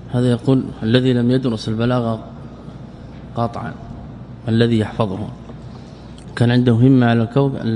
هذا يقول الذي لم يدرس البلاغة قاطعا الذي يحفظه كان عنده همة على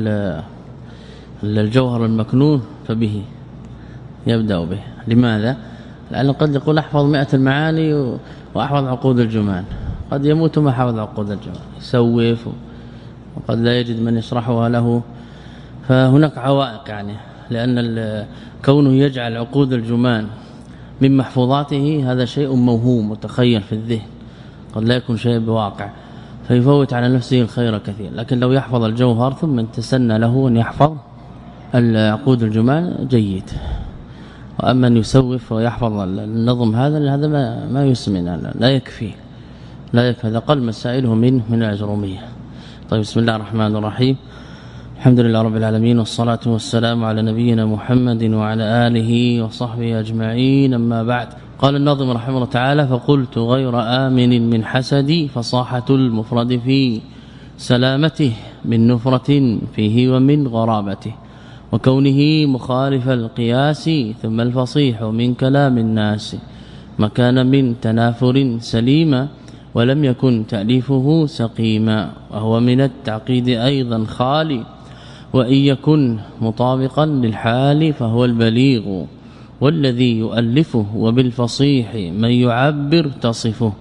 الجوهر المكنون فبه يبدأ به. لماذا؟ لأنه قد يقول أحفظ 100 المعاني وأحفظ عقود الجمال، قد يموت ما حفظ عقود الجمال، يسوف وقد لا يجد من يشرحها له. فهناك عوائق يعني، لأن كونه يجعل عقود الجمال من محفوظاته هذا شيء موهوم متخيل في الذهن، قد لا يكون شيء بواقع، فيفوت على نفسه الخير كثير. لكن لو يحفظ الجوهر ثم تسنى له أن يحفظ العقود الجمال جيد. وأما أن يسوف ويحفظ النظم هذا ما يسمن، لا يكفي هذا قل مسائله من الأجرومية. طيب، بسم الله الرحمن الرحيم. الحمد لله رب العالمين، والصلاة والسلام على نبينا محمد وعلى آله وصحبه أجمعين. أما بعد، قال الناظم رحمه الله تعالى: فقلت غير آمن من حسدي فصاحة المفرد في سلامته من نفرة فيه ومن غرابته وكونه مخالف القياس ثم الفصيح من كلام الناس ما كان من تنافر سليما ولم يكن تأليفه سقيما وهو من التعقيد أيضا خالي وإن يكن مطابقا للحال فهو البليغ والذي يؤلفه وبالفصيح من يعبر تصفه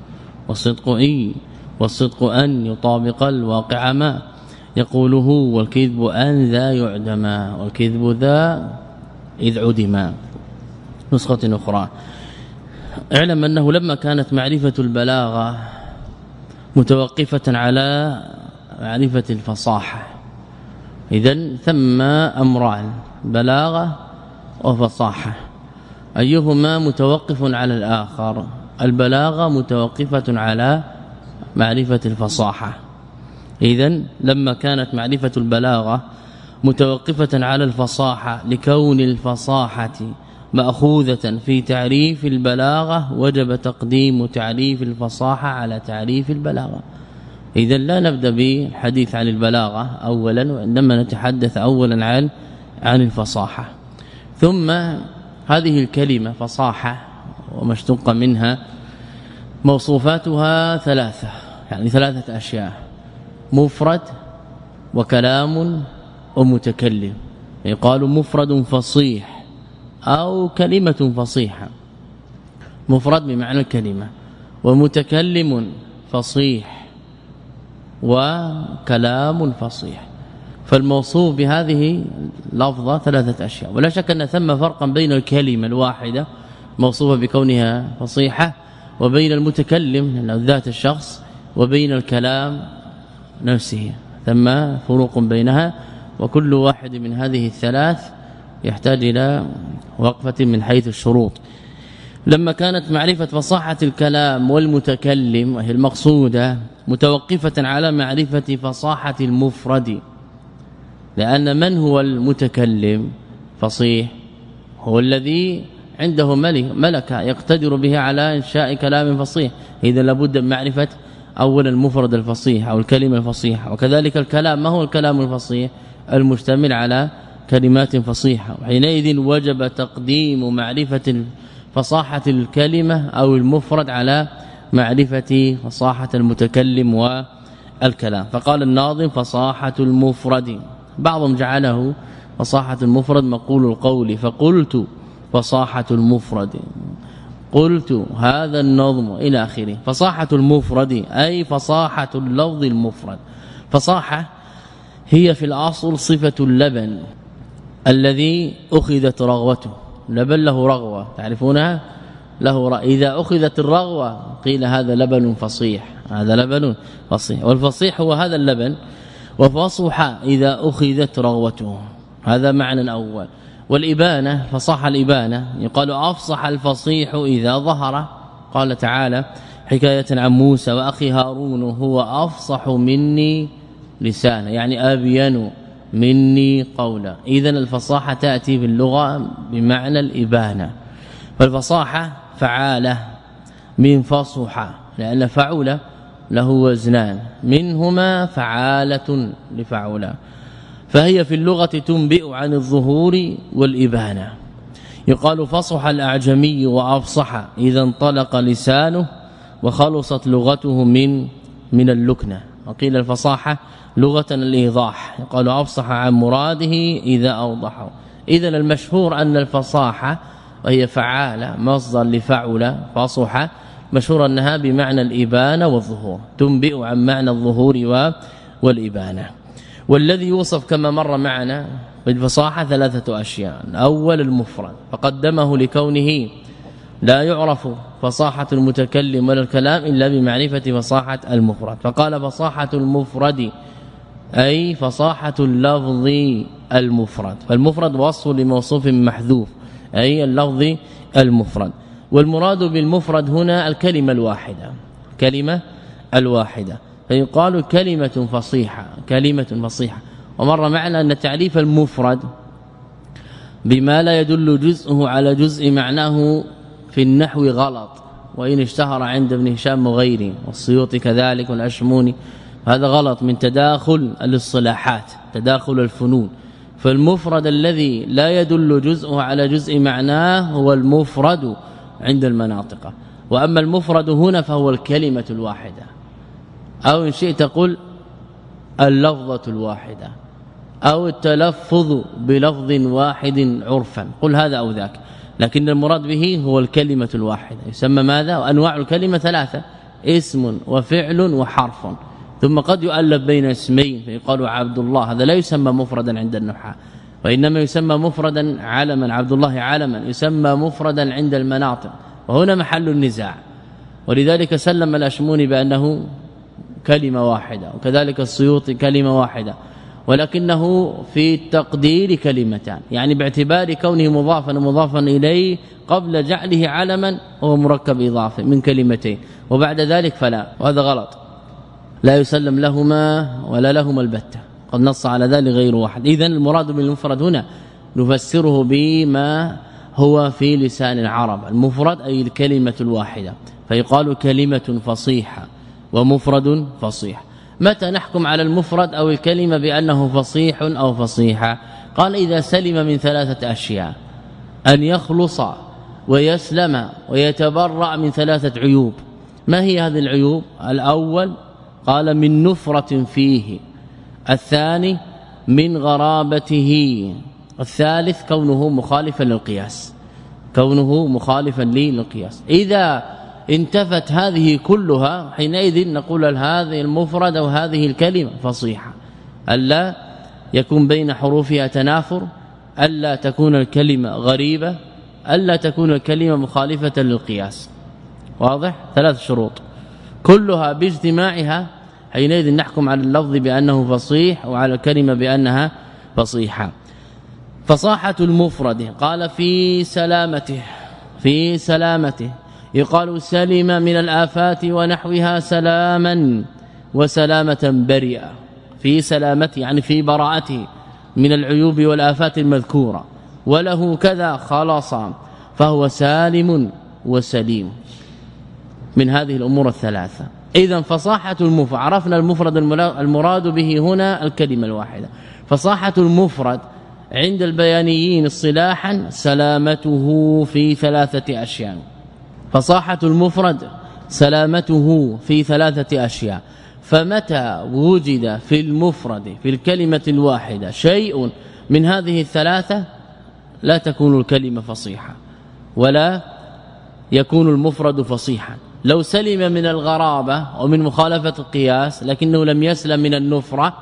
والصدق أن يطابق الواقع ما يقوله والكذب أن ذا يعدما والكذب ذا إذ عدما. نسخة أخرى: اعلم أنه لما كانت معرفة البلاغة متوقفة على معرفة الفصاحة، إذن ثم أمران: بلاغة وفصاحة، أيهما متوقف على الآخر؟ البلاغة متوقفة على معرفة الفصاحة. إذن لما كانت معرفة البلاغة متوقفة على الفصاحة لكون الفصاحة مأخوذة في تعريف البلاغة وجب تقديم تعريف الفصاحة على تعريف البلاغة. إذن لا نبدأ بالحديث عن البلاغة أولا، وإنما نتحدث أولا عن الفصاحة. ثم هذه الكلمة فصاحة وما اشتق منها موصوفاتها ثلاثة، يعني 3 أشياء: مفرد وكلام ومتكلم. يقال مفرد فصيح أو كلمة فصيحة، مفرد بمعنى الكلمة، ومتكلم فصيح وكلام فصيح. فالموصوف بهذه لفظة 3 أشياء، ولا شك أن ثم فرقا بين الكلمة الواحدة موصوفة بكونها فصيحة وبين المتكلم لأنه ذات الشخص وبين الكلام نفسه، ثم فروق بينها، وكل واحد من هذه الثلاث يحتاج إلى وقفة من حيث الشروط. لما كانت معرفة فصاحة الكلام والمتكلم وهي المقصودة متوقفة على معرفة فصاحة المفرد، لأن من هو المتكلم فصيح هو الذي عنده ملكة يقتدر بها على إنشاء كلام فصيح. إذا لابد من معرفة أولا المفرد الفصيح أو الكلمة الفصيحة، وكذلك الكلام. ما هو الكلام الفصيح؟ المشتمل على كلمات فصيحة، وحينئذ وجب تقديم معرفة فصاحة الكلمة أو المفرد على معرفة فصاحة المتكلم والكلام. فقال الناظم: فصاحة المفرد. بعضهم جعله فصاحة المفرد مقول القول، فقلت فصاحة المفرد، قلت هذا النظم إلى آخره. فصاحة المفرد أي فصاحة اللفظ المفرد. فصاحة هي في الأصل صفة اللبن الذي أخذت رغوته. لبن له رغوة تعرفونها، له إذا أخذت الرغوة قيل هذا لبن فصيح، هذا لبن فصيح. والفصيح هو هذا اللبن، وفصح إذا أخذت رغوته، هذا معنى أول. والإبانة فصاح الإبانة، يقال أفصح الفصيح إذا ظهر. قال تعالى حكاية عن موسى وأخي هارون: هو أفصح مني لسانا، يعني أبين مني قولا. إذن الفصاحة تأتي في اللغة بمعنى الإبانة. فالفصاحة فعالة من فصح، لأن فعول له وزنان، منهما فعالة لفعولا، فهي في اللغة تنبئ عن الظهور والإبانة. يقال فصح الأعجمي وأفصح إذا انطلق لسانه وخلصت لغته من اللكنة. وقيل الفصاحة لغة الإيضاح، يقال أفصح عن مراده إذا أوضحه. إذن المشهور أن الفصاحة وهي فعالة مصدر لفعل فصح، مشهور أنها بمعنى الإبانة والظهور، تنبئ عن معنى الظهور والإبانة. والذي يوصف كما مر معنا بالفصاحة 3 أشياء. الأول المفرد، فقدمه لكونه لا يعرف فصاحة المتكلم ولا الكلام إلا بمعرفة فصاحة المفرد، فقال فصاحة المفرد أي فصاحة اللفظ المفرد. فالمفرد وصف لموصوف محذوف أي اللفظ المفرد. والمراد بالمفرد هنا الكلمة الواحدة، كلمة الواحدة، فيقال كلمة فصيحة، كلمة فصيحة. ومر معنا أن تعريف المفرد بما لا يدل جزءه على جزء معناه في النحو غلط، وإن اشتهر عند ابن هشام وغيره والسيوطي كذلك والأشموني، هذا غلط من تداخل الاصطلاحات، تداخل الفنون. فالمفرد الذي لا يدل جزءه على جزء معناه هو المفرد عند المناطق. وأما المفرد هنا فهو الكلمة الواحدة، أو إن شئت تقول اللفظة الواحدة، أو التلفظ بلفظ واحد عرفا، قل هذا أو ذاك، لكن المراد به هو الكلمة الواحدة. يسمى ماذا؟ وأنواع الكلمة 3: اسم وفعل وحرف، ثم قد يؤلف بين اسمين فيقال عبد الله، هذا لا يسمى مفردا عند النحاة، وإنما يسمى مفردا علما، عبد الله علما، يسمى مفردا عند المناطق، وهنا محل النزاع. ولذلك سلم الأشموني بأنه كلمة واحدة، وكذلك السيوطي كلمة واحدة، ولكنه في التقدير كلمتان، يعني باعتبار كونه مضافا ومضافا إليه قبل جعله علما هو مركب إضافي من كلمتين، وبعد ذلك فلا، وهذا غلط، لا يسلم لهما ولا لهما البتة، قد نص على ذلك غير واحد. إذن المراد بالمفرد هنا نفسره بما هو في لسان العرب، المفرد أي الكلمة الواحدة، فيقال كلمة فصيحة ومفرد فصيح. متى نحكم على المفرد أو الكلمة بأنه فصيح أو فصيحة؟ قال إذا سلم من 3 أشياء: أن يخلص ويسلم ويتبرأ من 3 عيوب. ما هي هذه العيوب؟ الأول قال من نفرة فيه، الثاني من غرابته، الثالث كونه مخالفا للقياس، كونه مخالفا للقياس. إذا انتفت هذه كلها حينئذ نقول هذه المفرد أو هذه الكلمة فصيحة، ألا يكون بين حروفها تنافر، ألا تكون الكلمة غريبة، ألا تكون الكلمة مخالفة للقياس. واضح؟ 3 شروط كلها باجتماعها حينئذ نحكم على اللفظ بأنه فصيح وعلى الكلمة بأنها فصيحة. فصاحة المفرد قال في سلامته، في سلامته يقال سلم من الآفات ونحوها سلاما وسلامة بريئة، في سلامته يعني في براءته من العيوب والآفات المذكورة، وله كذا خلاص، فهو سالم وسليم من هذه الأمور 3. إذن فصاحة المفرد، عرفنا المفرد المراد به هنا الكلمة الواحدة. فصاحة المفرد عند البيانيين اصطلاحا سلامته في 3 أشياء. فصاحة المفرد سلامته في 3 أشياء. فمتى وجد في المفرد في الكلمة الواحدة شيء من هذه 3 لا تكون الكلمة فصيحة ولا يكون المفرد فصيحا. لو سلم من الغرابة ومن مخالفة القياس لكنه لم يسلم من النفرة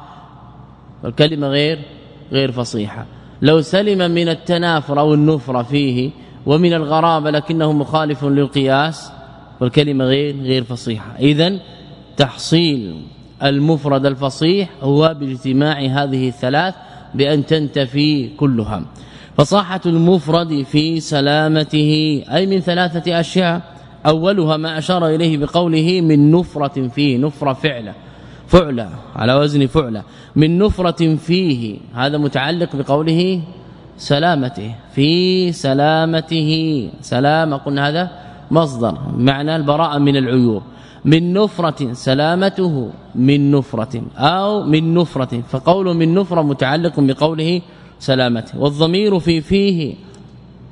الكلمة غير فصيحة. لو سلم من التنافر أو النفرة فيه ومن الغرابة لكنه مخالف للقياس والكلمة غير فصيحة. إذن تحصيل المفرد الفصيح هو باجتماع هذه 3 بأن تنتفي كلها. فصاحة المفرد في سلامته أي من 3 أشياء، أولها ما أشار إليه بقوله من نفرة فيه، نفرة فعلة على وزن فعلة، من نفرة فيه، هذا متعلق بقوله سلامته، في سلامته، سلامة قلنا هذا مصدر معنى البراءة من العيوب، من نفرة سلامته من نفرة أو من نفرة، فقول من نفرة متعلق بقوله سلامته. والضمير في فيه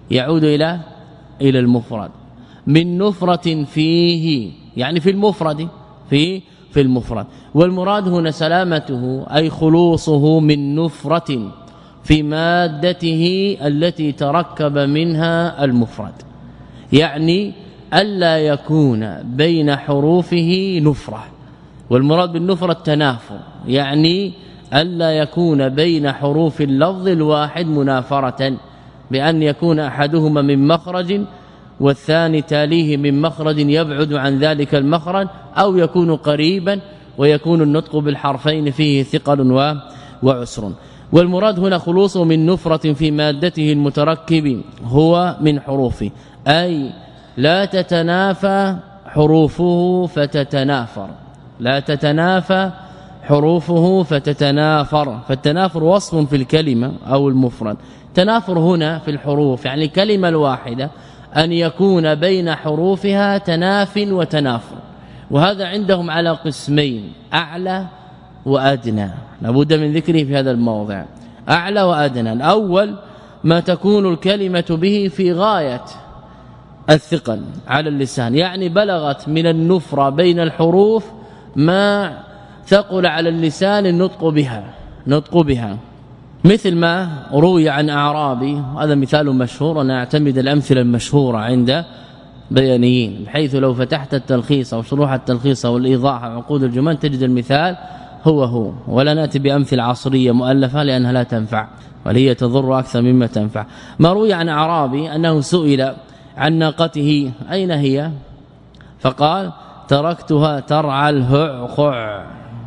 يعود إلى المفرد. من نفرة فيه يعني في المفرد في المفرد. والمراد هنا سلامته أي خلوصه من نفرة في مادته التي تركب منها المفرد، يعني ألا يكون بين حروفه نفرة. والمراد بالنفرة التنافر، يعني ألا يكون بين حروف اللفظ الواحد منافرة، بأن يكون أحدهما من مخرج والثاني تاليه من مخرج يبعد عن ذلك المخرج، أو يكون قريبا ويكون النطق بالحرفين فيه ثقل وعسر. والمراد هنا خلوصه من نفرة في مادته المتركب هو من حروفه، أي لا تتنافى حروفه فتتنافر، لا تتنافى حروفه فتتنافر. فالتنافر وصف في الكلمة أو المفرد. تنافر هنا في الحروف يعني الكلمة الواحدة أن يكون بين حروفها تناف وتنافر، وهذا عندهم على قسمين: أعلى وأدنى، لابد من ذكره في هذا الموضع. أعلى وأدنى: الأول ما تكون الكلمة به في غاية الثقل على اللسان، يعني بلغت من النفرة بين الحروف ما ثقل على اللسان النطق بها، مثل ما روي عن أعرابي. هذا مثال مشهور، أنا أعتمد الأمثلة المشهورة عند بيانيين، بحيث لو فتحت التلخيص أو شروح التلخيص أو الإيضاح أو عقود الجمل تجد المثال هو، ولا نأتي بأمثلة عصرية مؤلفة لأنها لا تنفع، وهي تضر أكثر مما تنفع. ما روي عن أعرابي أنه سئل عن ناقته أين هي، فقال: تركتها ترعى الهعخع.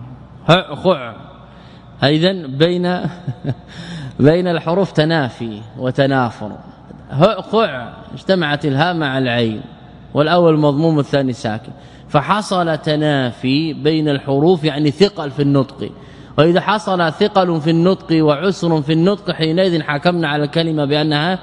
إذن بين الحروف تنافي وتنافر. هعخع اجتمعت الهاء مع العين، والأول مضموم والثاني ساكن، فحصل تنافي بين الحروف، يعني ثقل في النطق. وإذا حصل ثقل في النطق وعسر في النطق حينئذ حكمنا على الكلمة بأنها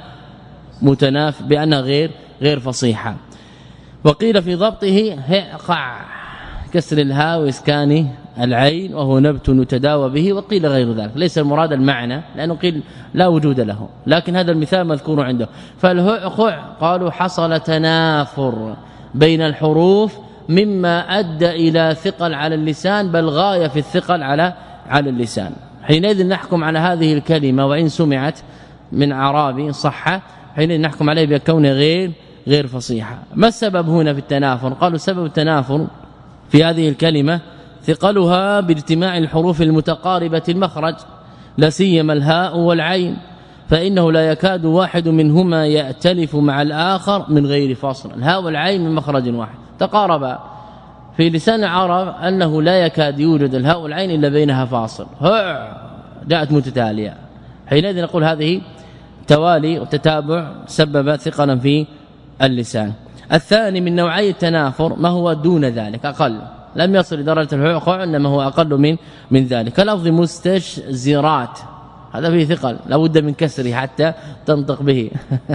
بأنها غير فصيحة. وقيل في ضبطه هقع، كسر الهاء واسكان العين، وهو نبت نتداوى به. وقيل غير ذلك، ليس المراد المعنى لأنه قيل لا وجود له، لكن هذا المثال مذكور عنده. فالهقع قالوا حصل تنافر بين الحروف مما أدى إلى ثقل على اللسان، بل غاية في الثقل على اللسان. حينئذ نحكم على هذه الكلمة وإن سمعت من أعرابي صح، حينئذ نحكم عليه بكونه غير فصيحة. ما السبب هنا في التنافر؟ قالوا سبب التنافر في هذه الكلمة ثقلها باجتماع الحروف المتقاربة المخرج، لا سيما الهاء والعين، فإنه لا يكاد واحد منهما يأتلف مع الآخر من غير فاصل. الهاء والعين من مخرج واحد تقاربا، في لسان العرب أنه لا يكاد يوجد الهاء والعين إلا بينها فاصل، جاءت متتالية. حينئذ نقول هذه توالي وتتابع سبب ثقلا في اللسان. الثاني من نوعي التنافر ما هو دون ذلك، أقل، لم يصل درجة الهعخع، إنما هو أقل من ذلك. كلفظ مستشزرات، هذا فيه ثقل لابد من كسره حتى تنطق به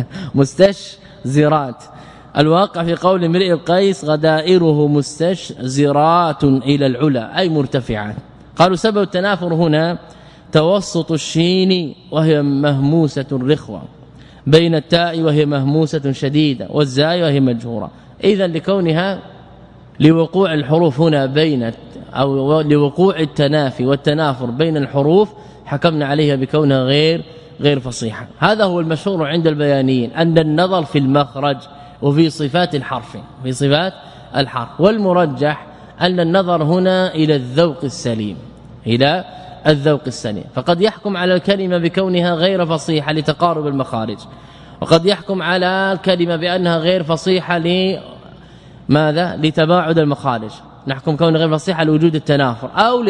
مستشزرات. الواقع في قول امرئ القيس: غدائره مستشزرات إلى العلا، أي مرتفعات. قالوا سبب التنافر هنا توسط الشين وهي مهموسة رخوة بين التاء وهي مهموسة شديدة والزاي وهي مجهورة. إذا لكونها لوقوع الحروف هنا بين أو لوقوع التنافي والتنافر بين الحروف حكمنا عليها بكونها غير فصيحة. هذا هو المشهور عند البيانيين، أن النظر في المخرج وفي صفات الحرف، في صفات الحرف. والمرجح أن النظر هنا إلى الذوق السليم، إلى الذوق السليم. فقد يحكم على الكلمة بكونها غير فصيحة لتقارب المخارج، وقد يحكم على الكلمة بأنها غير فصيحة لماذا؟ لتباعد المخارج. نحكم كونها غير فصيحة لوجود التنافر أو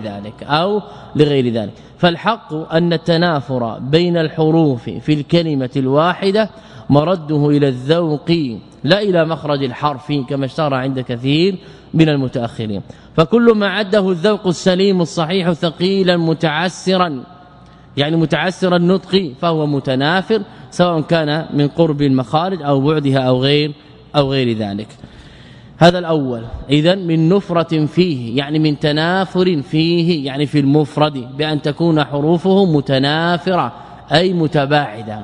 لغير ذلك فالحق أن التنافر بين الحروف في الكلمة الواحدة مرده إلى الذوق لا إلى مخرج الحرف كما اشتهر عند كثير من المتأخرين. فكل ما عده الذوق السليم الصحيح ثقيلا متعسرا، يعني متعسر النطق، فهو متنافر، سواء كان من قرب المخارج أو بعدها أو غير ذلك. هذا الأول. إذن من نفرة فيه، يعني من تنافر فيه، يعني في المفرد، بأن تكون حروفه متنافرة أي متباعدة.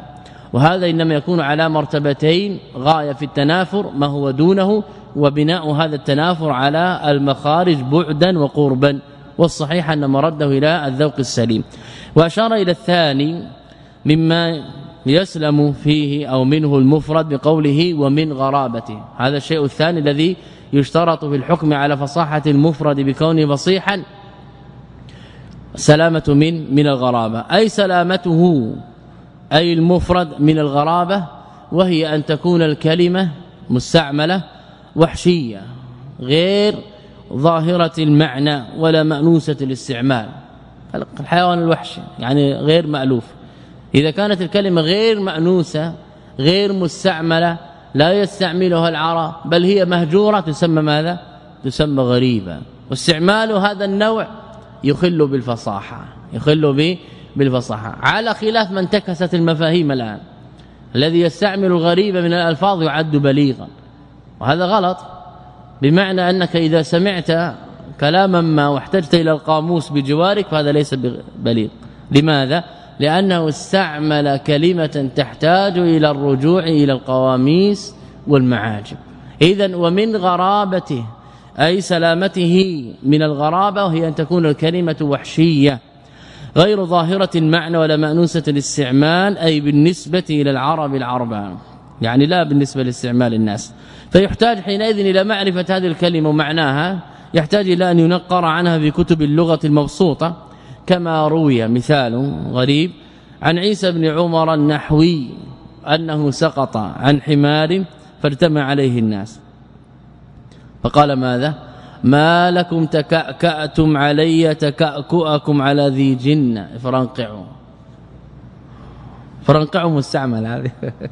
وهذا إنما يكون على مرتبتين: غاية في التنافر ما هو دونه، وبناء هذا التنافر على المخارج بعدا وقربا، والصحيح أن مرده إلى الذوق السليم. وأشار إلى الثاني مما يسلم فيه أو منه المفرد بقوله ومن غرابته. هذا الشيء الثاني الذي يشترط في الحكم على فصاحة المفرد بكونه فصيحا: سلامة من الغرابة، أي سلامته أي المفرد من الغرابة، وهي أن تكون الكلمة مستعملة وحشية غير ظاهرة المعنى ولا مأنوسة الاستعمال. الحيوان الوحشي يعني غير مألوف. إذا كانت الكلمة غير مأنوسة غير مستعملة لا يستعملها العرب بل هي مهجورة تسمى ماذا؟ تسمى غريبة. واستعمال هذا النوع يخل بالفصاحة، بالفصاحة، على خلاف من انتكست المفاهيم الآن. الذي يستعمل الغريب من الألفاظ يعد بليغا، وهذا غلط، بمعنى أنك إذا سمعت كلاما ما واحتجت إلى القاموس بجوارك فهذا ليس بليغ. لماذا؟ لأنه استعمل كلمة تحتاج إلى الرجوع إلى القواميس والمعاجم. إذن ومن غرابته أي سلامته من الغرابة، وهي أن تكون الكلمة وحشية غير ظاهرة المعنى ولا مأنوسة الاستعمال، أي بالنسبة إلى العرب العربان، يعني لا بالنسبة لاستعمال الناس. فيحتاج حينئذ إلى معرفة هذه الكلمة ومعناها، يحتاج إلى أن ينقر عنها في كتب اللغة المبسوطة، كما روي مثال غريب عن عيسى بن عمر النحوي أنه سقط عن حمار فارتمى عليه الناس فقال ماذا؟ ما لكم تكأكأتم علي تكأكؤكم على ذي جنة. فرنقعوا مستعمل هذه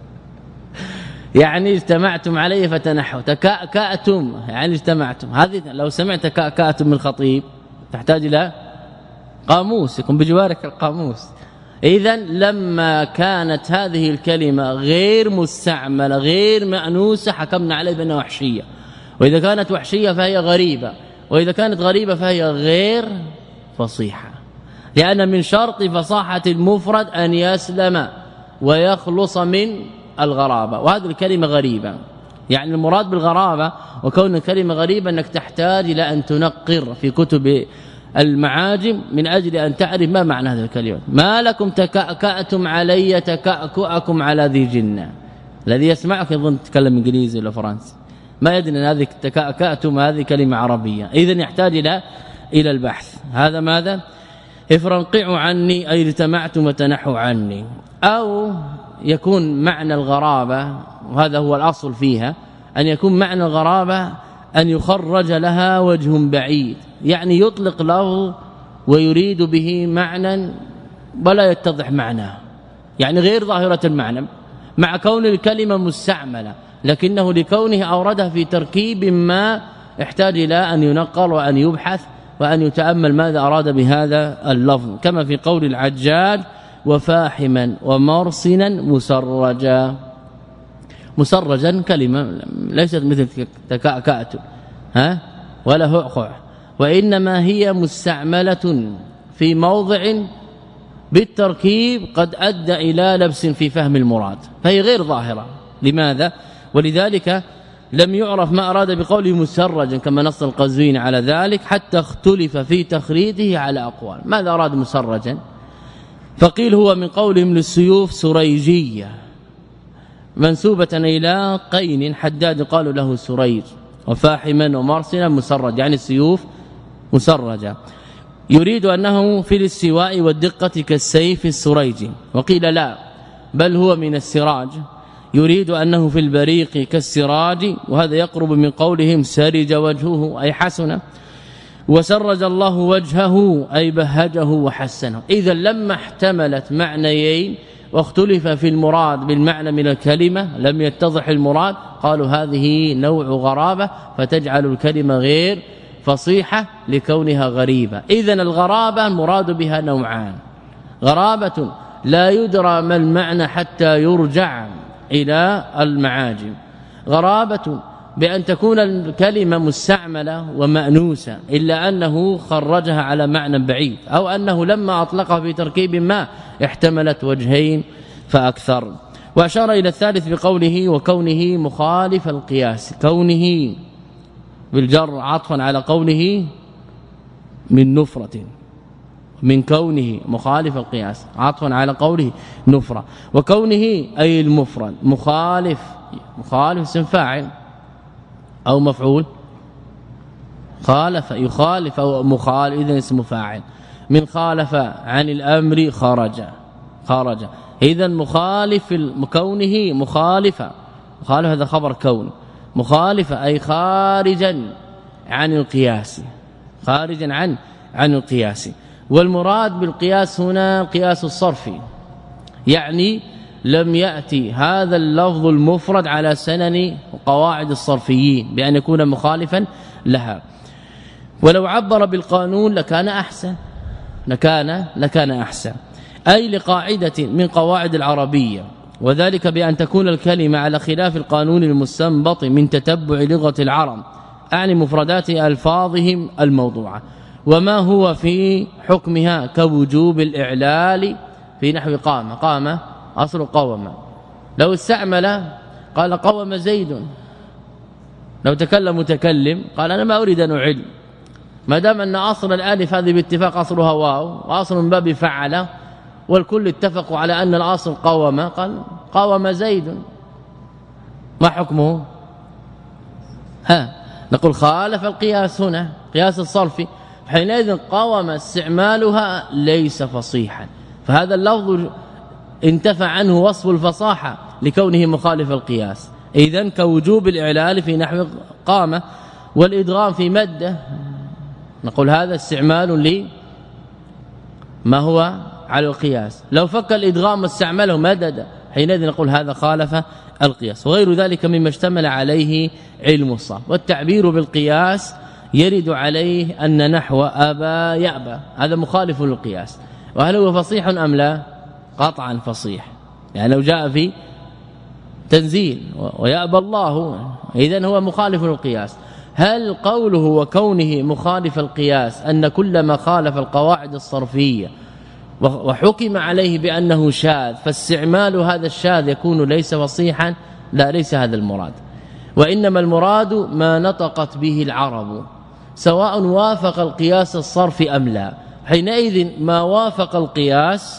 يعني اجتمعتم علي فتنحوا. تكأكأتم يعني اجتمعتم، هذه لو سمعت تكأكأتم من الخطيب تحتاج إلى قاموس يكون بجوارك القاموس. إذن لما كانت هذه الكلمة غير مستعملة غير مأنوسة حكمنا عليه بأنها وحشية، وإذا كانت وحشية فهي غريبة، وإذا كانت غريبة فهي غير فصيحة، لأن من شرط فصاحة المفرد أن يسلم ويخلص من الغرابة، وهذه الكلمة غريبة. يعني المراد بالغرابة وكون الكلمة غريبة أنك تحتاج إلى أن تنقر في كتب المعاجم من أجل أن تعرف ما معنى هذه الكلمة. ما لكم تكأكأتم علي تكأكؤكم على ذي جنة. الذي يسمعك يظن تتكلم إنجليزي ولا فرنسي، ما يدري أن هذه تكأكأتم هذه كلمة عربية، إذن يحتاج إلى البحث. هذا ماذا؟ افرنقعوا عني أي اجتمعتم وتنحوا عني. أو يكون معنى الغرابة، وهذا هو الأصل فيها، أن يكون معنى الغرابة أن يخرج لها وجه بعيد، يعني يطلق له ويريد به معنى ولا يتضح معناه، يعني غير ظاهرة المعنى مع كون الكلمة مستعملة، لكنه لكونه أوردها في تركيب ما يحتاج إلى أن ينقل وأن يبحث وأن يتأمل ماذا أراد بهذا اللفظ، كما في قول العجاج وفاحما ومرسنا مسرجا. مسرجا كلمة ليست مثل تكأكأت ولا هؤقع، وإنما هي مستعملة في موضع بالتركيب قد أدى إلى لبس في فهم المراد، فهي غير ظاهرة. لماذا؟ ولذلك لم يعرف ما أراد بقوله مسرجا كما نص القزويني على ذلك، حتى اختلف في تخريجه على أقوال. ماذا أراد مسرجا؟ فقيل هو من قولهم للسيوف سريجية منسوبة إلى قين حداد قالوا له سريج، وفاحما ومرسلا مسرج يعني السيوف مسرجة، يريد أنه في الاستواء والدقة كالسيف السريجي. وقيل لا، بل هو من السراج، يريد أنه في البريق كالسراج، وهذا يقرب من قولهم سرج وجهه أي حسن، وسرج الله وجهه أي بهجه وحسنه. إذا لما احتملت معنيين واختلف في المراد بالمعنى من الكلمة لم يتضح المراد، قالوا هذه نوع غرابة فتجعل الكلمة غير فصيحة لكونها غريبة. إذن الغرابة المراد بها نوعان: غرابة لا يدرى ما المعنى حتى يرجع إلى المعاجم، غرابة بأن تكون الكلمة مستعملة ومأنوسة إلا أنه خرجها على معنى بعيد، أو أنه لما أطلقها في تركيب ما احتملت وجهين فأكثر. واشار إلى الثالث بقوله وكونه مخالف القياس، كونه بالجر عطفا على قوله من نفرة، من كونه مخالف القياس عطفا على قوله نفرة، وكونه أي المفرد مخالف اسم فاعل أو مفعول، خالف يخالف أو مخالف إذن اسم فاعل، من خالف عن الأمر خرج إذن مخالف كونه مخالفة هذا خبر كون، مخالفة أي خارجا عن القياس، خارجا عن القياس. والمراد بالقياس هنا قياس الصرفي، يعني لم يأتي هذا اللفظ المفرد على سنن وقواعد الصرفيين بأن يكون مخالفا لها. ولو عبر بالقانون لكان أحسن، لكان أحسن، أي لقاعدة من قواعد العربية، وذلك بأن تكون الكلمة على خلاف القانون المستنبط من تتبع لغة العرب، أعني مفردات ألفاظهم الموضوعة، وما هو في حكمها كوجوب الإعلال في نحو قام أصل قوم، لو استعمل قال قوم زيد، لو تكلم متكلم قال أنا ما أريد أن أعل، ما دام أن أصل الالف هذه باتفاق أصلها واو وأصل من باب فعل، والكل اتفقوا على أن الأصل قوم، قال قوم زيد، ما حكمه؟ نقول خالف القياس هنا قياس الصرفي، حينئذ قوم استعمالها ليس فصيحا، فهذا اللفظ انتفى عنه وصف الفصاحة لكونه مخالف القياس. إذن كوجوب الإعلال في نحو قام، والإدغام في مده نقول هذا استعمال لما هو على القياس، لو فك الإدغام واستعمله مدد حينئذ نقول هذا خالف القياس، وغير ذلك مما اشتمل عليه علم الصرف. والتعبير بالقياس يرد عليه أن نحو أبى يأبى هذا مخالف للقياس، وهل هو فصيح أم لا؟ قطعا فصيح، يعني لو جاء في تنزيل ويأبى الله إذن هو مخالف للقياس. هل قوله وكونه مخالف القياس أن كل ما خالف القواعد الصرفية وحكم عليه بأنه شاذ فاستعمال هذا الشاذ يكون ليس فصيحا؟ لا، ليس هذا المراد، وإنما المراد ما نطقت به العرب سواء وافق القياس الصرفي أم لا. حينئذ ما وافق القياس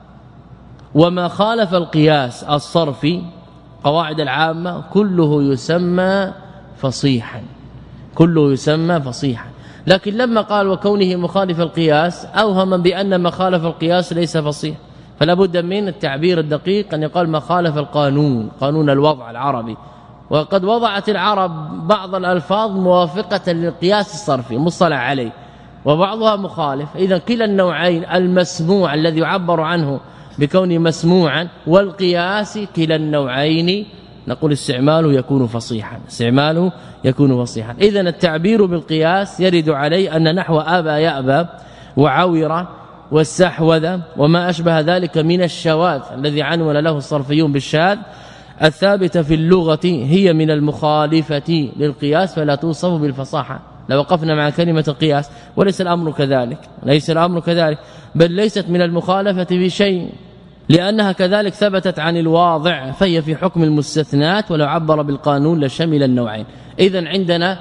وما خالف القياس الصرفي قواعد العامة كله يسمى فصيحا، كله يسمى فصيحا. لكن لما قال وكونه مخالف القياس أوهم بأن ما خالف القياس ليس فصيح، فلا بد من التعبير الدقيق أن يقال ما خالف القانون، قانون الوضع العربي، وقد وضعت العرب بعض الألفاظ موافقة للقياس الصرفي مصطلح عليه وبعضها مخالف. إذا كلا النوعين المسموع الذي يعبر عنه بكونه مسموعا والقياس كلا النوعين نقول استعماله يكون فصيحا، استعماله يكون فصيحا. إذا التعبير بالقياس يرد عليه أن نحو أبى يأبى وعور واستحوذ وما أشبه ذلك من الشواذ الذي عنون له الصرفيون بالشاذ الثابتة في اللغة هي من المخالفة للقياس فلا توصف بالفصاحة. لو وقفنا مع كلمة القياس وليس الأمر كذلك، ليس الأمر كذلك، بل ليست من المخالفة بشيء، لأنها كذلك ثبتت عن الواضع فهي في حكم المستثنات، ولو عبر بالقانون لشمل النوعين. إذن عندنا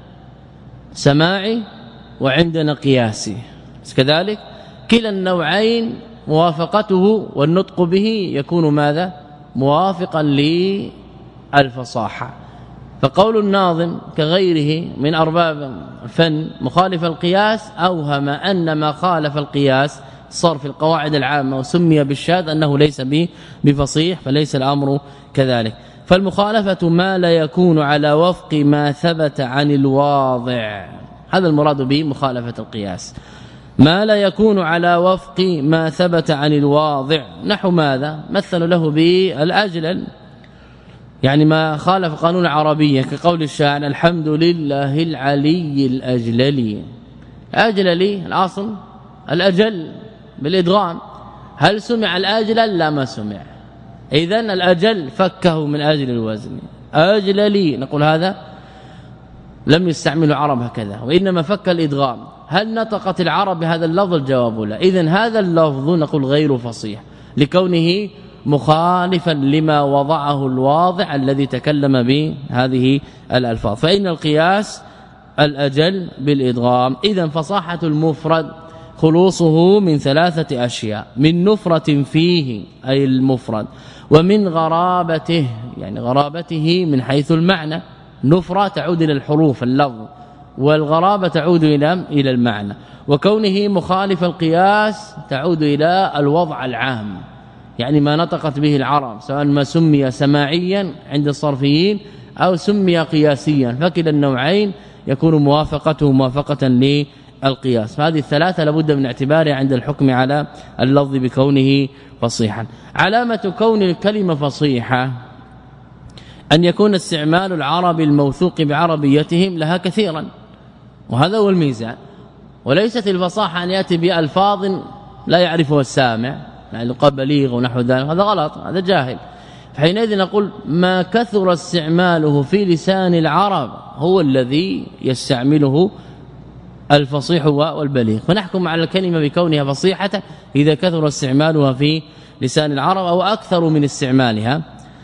سماعي وعندنا قياسي، كذلك كلا النوعين موافقته والنطق به يكون ماذا؟ موافقا للفصاحة. فقول الناظم كغيره من أرباب الفن مخالف القياس أوهم أن ما خالف القياس صرف القواعد العامة وسمي بالشاذ أنه ليس بفصيح، فليس الأمر كذلك. فالمخالفة ما لا يكون على وفق ما ثبت عن الواضع، هذا المراد به مخالفة القياس، ما لا يكون على وفق ما ثبت عن الواضع. نحو ماذا؟ مثلوا له بالأجلل، يعني ما خالف قانون العربية كقول الشاعر الحمد لله العلي الأجللي. أجللي الأصل الأجل بالإدغام، هل سمع الأجلل؟ لا، ما سمع. إذن الأجل فكه من أجل الوزن، أجللي نقول هذا لم يستعمل العرب هكذا، وإنما فك الإدغام. هل نطقت العرب بهذا اللفظ؟ الجواب لا. إذن هذا اللفظ نقول غير فصيح لكونه مخالفا لما وضعه الواضع الذي تكلم بهذه الألفاظ. فإن القياس الأجل بالإدغام. إذن فصاحة المفرد خلوصه من 3 أشياء: من نفرة فيه أي المفرد، ومن غرابته يعني غرابته من حيث المعنى، نفرة تعود إلى الحروف اللفظ، والغرابة تعود إلى المعنى، وكونه مخالف القياس تعود إلى الوضع العام، يعني ما نطقت به العرب، سواء ما سمي سماعيا عند الصرفيين أو سمي قياسيا، فكلا النوعين يكون موافقته موافقة للقياس. فهذه الثلاثة لابد من اعتبارها عند الحكم على اللفظ بكونه فصيحا. علامة كون الكلمة فصيحة أن يكون استعمال العرب الموثوق بعربيتهم لها كثيرا، وهذا هو الميزان. وليست الفصاحة أن يأتي بألفاظ لا يعرفها السامع، يعني قال بليغ ونحو ذلك، هذا غلط، هذا جاهل. حينئذ نقول ما كثر استعماله في لسان العرب هو الذي يستعمله الفصيح والبليغ، فنحكم على الكلمة بكونها فصيحة إذا كثر استعمالها في لسان العرب أو أكثر من استعمالها،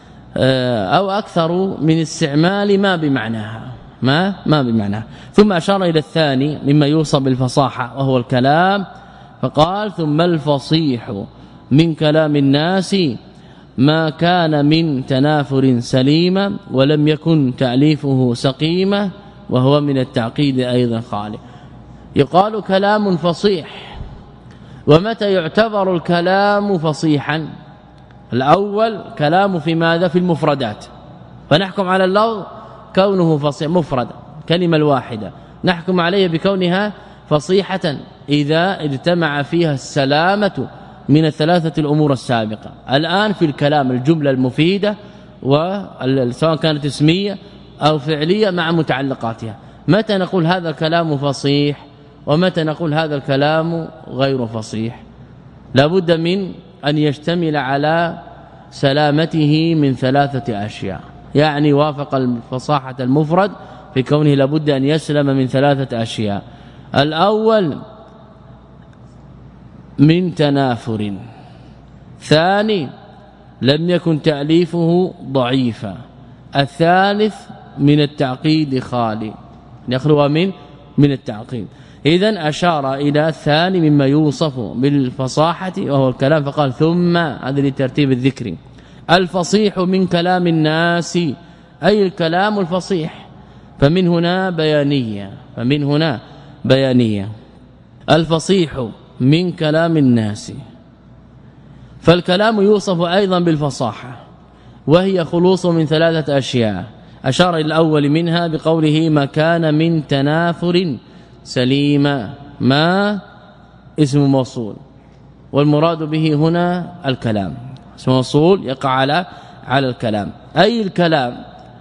أو أكثر من استعمال ما بمعناها ما بمعناها. ثم أشار إلى الثاني مما يوصف بالفصاحة وهو الكلام، فقال ثم الفصيح من كلام الناس ما كان من تنافر سليما ولم يكن تأليفه سقيما وهو من التعقيد أيضا خالي. يقال كلام فصيح، ومتى يعتبر الكلام فصيحا؟ الأول كلام في ماذا؟ في المفردات، فنحكم على اللفظ كونه فصيح مفرد كلمة الواحدة، نحكم عليه بكونها فصيحة إذا اجتمع فيها السلامة من الثلاثة الأمور السابقة. الآن في الكلام الجملة المفيدة سواء كانت اسمية أو فعلية مع متعلقاتها. متى نقول هذا الكلام فصيح ومتى نقول هذا الكلام غير فصيح؟ لابد من أن يشتمل على سلامته من 3 أشياء، يعني وافق الفصاحة المفرد في كونه لابد أن يسلم من 3 أشياء. الأول من تنافر، ثاني لم يكن تأليفه ضعيفا، الثالث من التعقيد خالي، يخلو من التعقيد. إذن أشار إلى الثاني مما يوصف بالفصاحة وهو الكلام، فقال ثم، هذا لترتيب الذكر، الفصيح من كلام الناس أي الكلام الفصيح، فمن هنا بيانية الفصيح من كلام الناس. فالكلام يوصف أيضا بالفصاحة وهي خلوص من 3 أشياء، أشار إلى الأول منها بقوله ما كان من تنافر سليما، ما اسم موصول، والمراد به هنا الكلام، اسم موصول يقع على الكلام، أي الكلام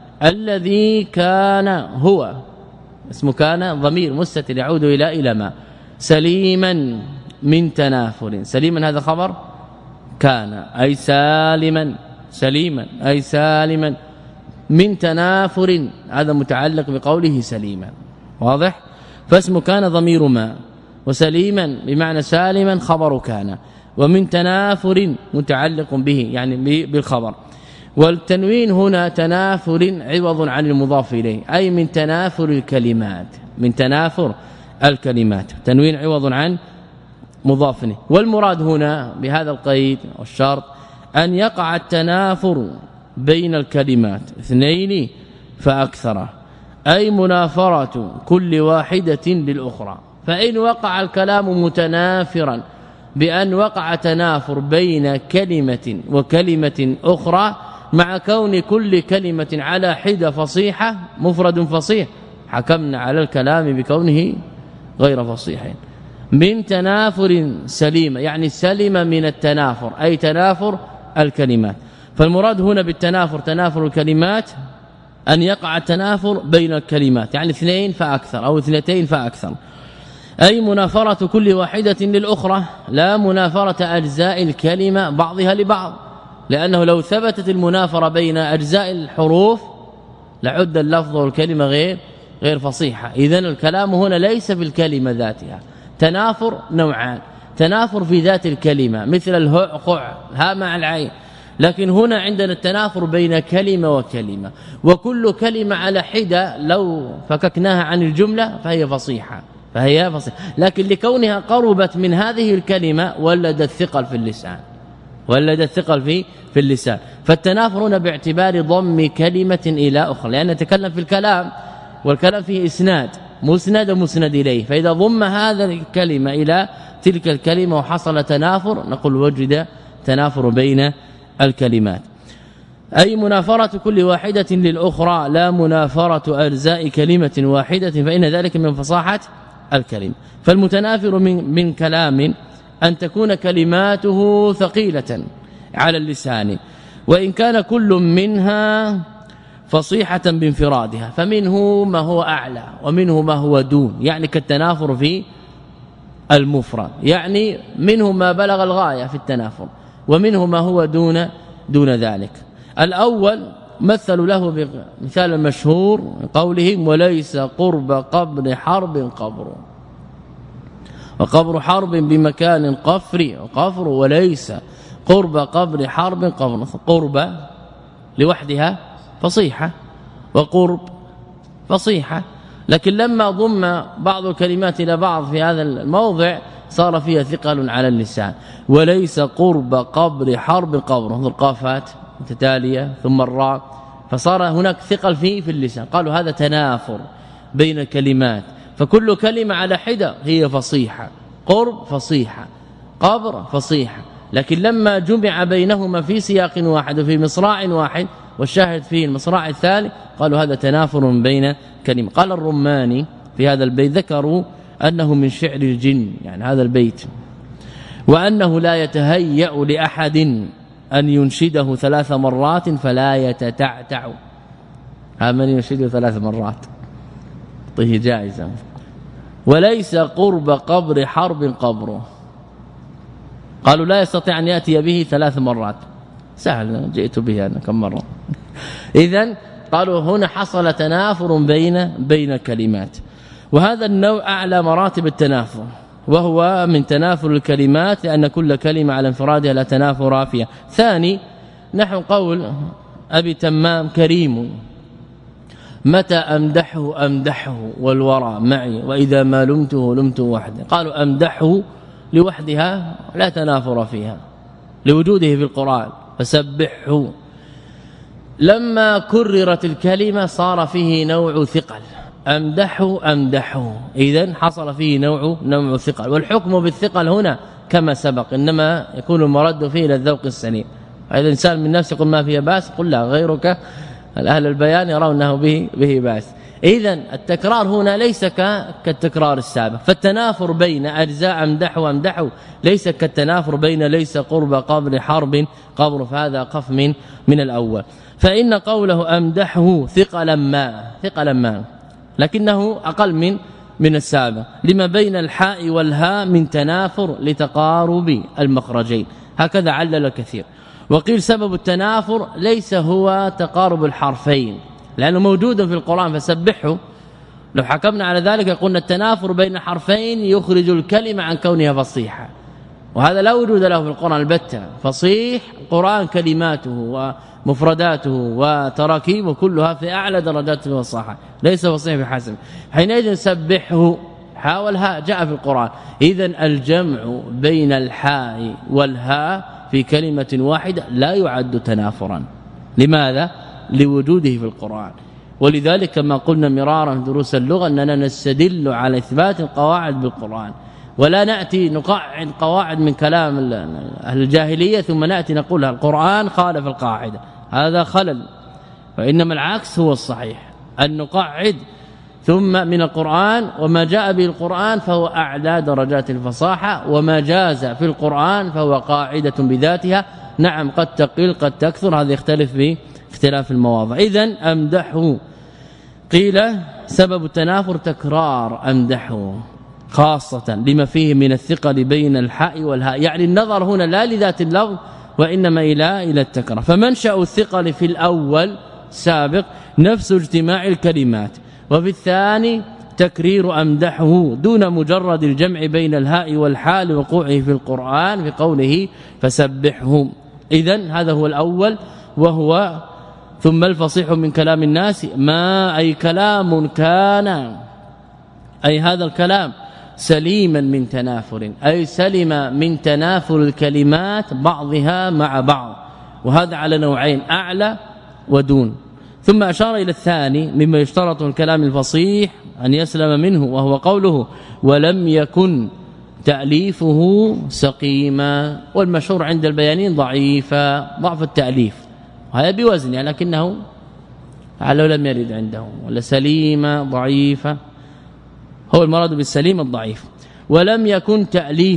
الذي كان هو اسم كان ضمير مستتر يعود إلى ما، سليما من تنافر، سليما هذا خبر كان أي سالما، سليما أي سالما، من تنافر هذا متعلق بقوله سليما، واضح؟ فاسم كان ضمير ما، وسليما بمعنى سالما خبر كان، ومن تنافر متعلق به يعني بالخبر. والتنوين هنا تنافر عوض عن المضاف إليه، أي من تنافر الكلمات، من تنافر الكلمات، تنوين عوض عن مضاف إليه. والمراد هنا بهذا القيد والشرط أن يقع التنافر بين الكلمات 2 فأكثر، أي منافرة كل واحدة للأخرى. فإن وقع الكلام متنافرا بأن وقع تنافر بين كلمة وكلمة أخرى مع كون كل كلمة على حدة فصيحة مفرد فصيح، حكمنا على الكلام بكونه غير فصيح. من تنافر سليم يعني سلم من التنافر، أي تنافر الكلمات. فالمراد هنا بالتنافر تنافر الكلمات أن يقع التنافر بين الكلمات، يعني 2 فأكثر أو 2 فأكثر، أي منافرة كل واحدة للأخرى، لا منافرة أجزاء الكلمة بعضها لبعض، لأنه لو ثبتت المنافرة بين أجزاء الحروف لعد اللفظ والكلمة غير فصيحة. إذن الكلام هنا ليس في الكلمة ذاتها، تنافر نوعان، تنافر في ذات الكلمة مثل الهاء قع، ها مع العين، لكن هنا عندنا التنافر بين كلمة وكلمة، وكل كلمة على حدة لو فككناها عن الجملة فهي فصيحة لكن لكونها قربت من هذه الكلمة ولد الثقل في اللسان فالتنافر هنا باعتبار ضم كلمة إلى أخرى، لأن نتكلم في الكلام والكلام فيه إسناد مسند ومسند إليه، فإذا ضم هذا الكلمة إلى تلك الكلمة وحصل تنافر نقول وجد تنافر بين الكلمات، أي منافرة كل واحدة للأخرى لا منافرة أجزاء كلمة واحدة، فإن ذلك من فصاحة الكلمة. فالمتنافر من كلام أن تكون كلماته ثقيلة على اللسان، وإن كان كل منها فصيحة بانفرادها، فمنه ما هو أعلى ومنه ما هو دون، يعني كالتنافر في المفرد، يعني منه ما بلغ الغاية في التنافر ومنه ما هو دون ذلك. الأول مثل له بمثال المشهور قولهم وليس قرب قبر حرب قبر، وقبر حرب بمكان قفر وليس قرب قبر حرب قبر. قرب لوحدها فصيحة وقرب فصيحة، لكن لما ضم بعض الكلمات إلى بعض في هذا الموضع صار فيها ثقل على اللسان. وليس قرب قبر حرب قبر، القافات متتالية ثم الراء، فصار هناك ثقل في اللسان. قالوا هذا تنافر بين الكلمات، فكل كلمة على حدة هي فصيحة، قرب فصيحة، قبر فصيحة، لكن لما جمع بينهما في سياق واحد وفي مصراع واحد والشاهد فيه المصراع الثاني قالوا هذا تنافر بين كلمة. قال الرماني في هذا البيت ذكروا أنه من شعر الجن، يعني هذا البيت، وأنه لا يتهيأ لأحد أن ينشده 3 مرات فلا يتتعتع. من ينشده 3 مرات طيه جائزة. وليس قرب قبر حرب قبره، قالوا لا يستطيع أن يأتي به 3 مرات، سهل جئت به أنا كم مرة. إذن قالوا هنا حصل تنافر بين كلمات، وهذا النوع أعلى مراتب التنافر، وهو من تنافر الكلمات لأن كل كلمة على انفرادها لا تنافر فيها. ثاني نحو قول أبي تمام كريم متى أمدحه والورى معي وإذا ما لمته وحده. قالوا أمدحه لوحدها لا تنافر فيها لوجوده في القرآن، فسبحه. لما كررت الكلمة صار فيه نوع ثقل، أمدحه إذن حصل فيه نوع ثقل. والحكم بالثقل هنا كما سبق إنما يكون المرد فيه إلى الذوق السليم. إذا إنسان من نفسه يقول ما فيها باس، قل لا، غيرك الأهل البيان يرون أنه به باس. إذن التكرار هنا ليس كالتكرار السابق، فالتنافر بين أجزاء أمدحه ليس كالتنافر بين ليس قرب قبر حرب قبر، فهذا قف من الأول. فإن قوله أمدحه ثقلا ما لكنه أقل من السابق، لما بين الحاء والهاء من تنافر لتقارب المخرجين، هكذا علل كثير. وقيل سبب التنافر ليس هو تقارب الحرفين لأنه موجود في القرآن، فسبحه لو حكمنا على ذلك قلنا التنافر بين حرفين يخرج الكلمة عن كونها فصيحة، وهذا لا وجود له في القرآن البتة. فصيح القرآن كلماته ومفرداته وتراكيبه كلها في أعلى درجات الفصاحة، ليس فصيح بحسب. حينئذ سبحه حاء والهاء جاء في القرآن. إذن الجمع بين الحاء والهاء في كلمة واحدة لا يعد تنافرا. لماذا؟ لوجوده في القرآن. ولذلك كما قلنا مرارا في دروس اللغة أننا نستدل على إثبات القواعد بالقرآن، ولا نأتي نقعد قواعد من كلام أهل الجاهلية ثم نأتي نقولها القرآن خالف القاعدة، هذا خلل. وإنما العكس هو الصحيح، أن نقعد ثم من القرآن وما جاء به القرآن فهو أعلى درجات الفصاحة، وما جاز في القرآن فهو قاعدة بذاتها. نعم قد تقل قد تكثر، هذا يختلف باختلاف المواضع. إذن أمدحه قيل سبب التنافر تكرار أمدحه، خاصة لما فيه من الثقل بين الحاء والهاء، يعني النظر هنا لا لذات اللفظ وإنما إلى التكرار. فمنشأ الثقل في الأول سابق نفس اجتماع الكلمات، وفي الثاني تكرير أمدحه دون مجرد الجمع بين الهاء والحاء لوقوعه في القرآن في قوله فسبحه. إذن هذا هو الأول وهو ثم الفصيح من كلام الناس ما أي كلام كان أي هذا الكلام سليما من تنافر أي سلم من تنافر الكلمات بعضها مع بعض وهذا على نوعين أعلى ودون. ثم أشار إلى الثاني مما يشترط الكلام الفصيح أن يسلم منه وهو قوله ولم يكن تأليفه سقيما والمشهور عند البيانين ضعيفا ضعف التأليف وهذا بوزن لكنه على لم يرد عنده ولا سليمة ضعيفة هو المراد بالسليم الضعيف. ولم يكن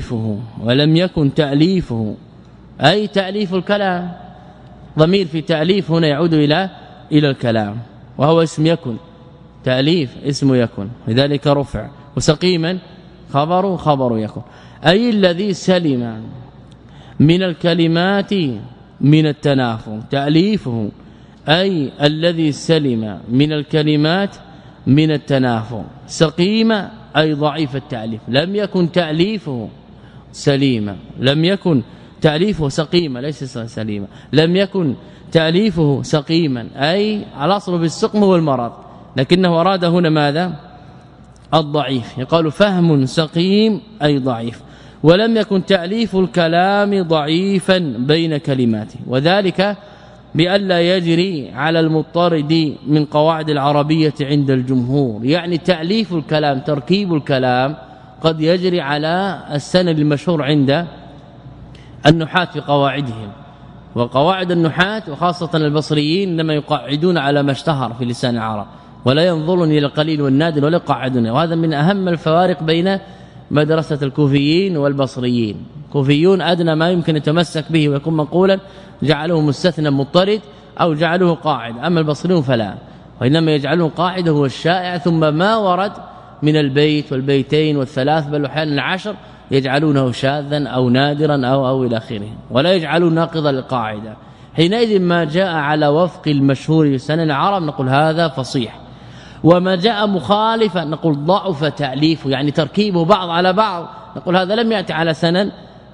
تأليفه أي تأليف الكلام ضمير في تأليف هنا يعود إلى الكلام وهو اسم يكن تأليف اسم يكن لذلك رفع وسقيما خبر يكن أي الذي سلم من الكلمات من التنافر تأليفه أي الذي سلم من الكلمات من التنافر سقيم أي ضعيف التأليف لم يكن تأليفه سليما لم يكن تأليفه سقيما ليس سليما لم يكن تأليفه سقيما أي الأصل بالسقم هو المرض لكنه أراد هنا ماذا الضعيف يقال فهم سقيم أي ضعيف. ولم يكن تأليف الكلام ضعيفا بين كلماته وذلك بألا يجري على المضطرد من قواعد العربية عند الجمهور يعني تأليف الكلام تركيب الكلام قد يجري على السند المشهور عند النحاة في قواعدهم وقواعد النحاة وخاصة البصريين لما يقعدون على ما اشتهر في لسان العرب ولا ينظرون إلى القليل والنادر ولا يقعدون وهذا من أهم الفوارق بين مدرسة الكوفيين والبصريين. كوفيون أدنى ما يمكن يتمسك به ويكون منقولا جعلوه مستثنى مضطرد أو جعلوه قاعد أما البصريون فلا وإنما يجعلون قاعدة هو الشائع ثم ما ورد من البيت والبيتين والثلاث بل أحيانا العشر يجعلونه شاذا أو نادرا أو إلى آخره ولا يجعلون ناقضا للقاعدة. حينئذ ما جاء على وفق المشهور في سنن العرب نقول هذا فصيح وما جاء مخالفا نقول ضعف تأليفه يعني تركيبه بعض على بعض نقول هذا لم يأتي على سنن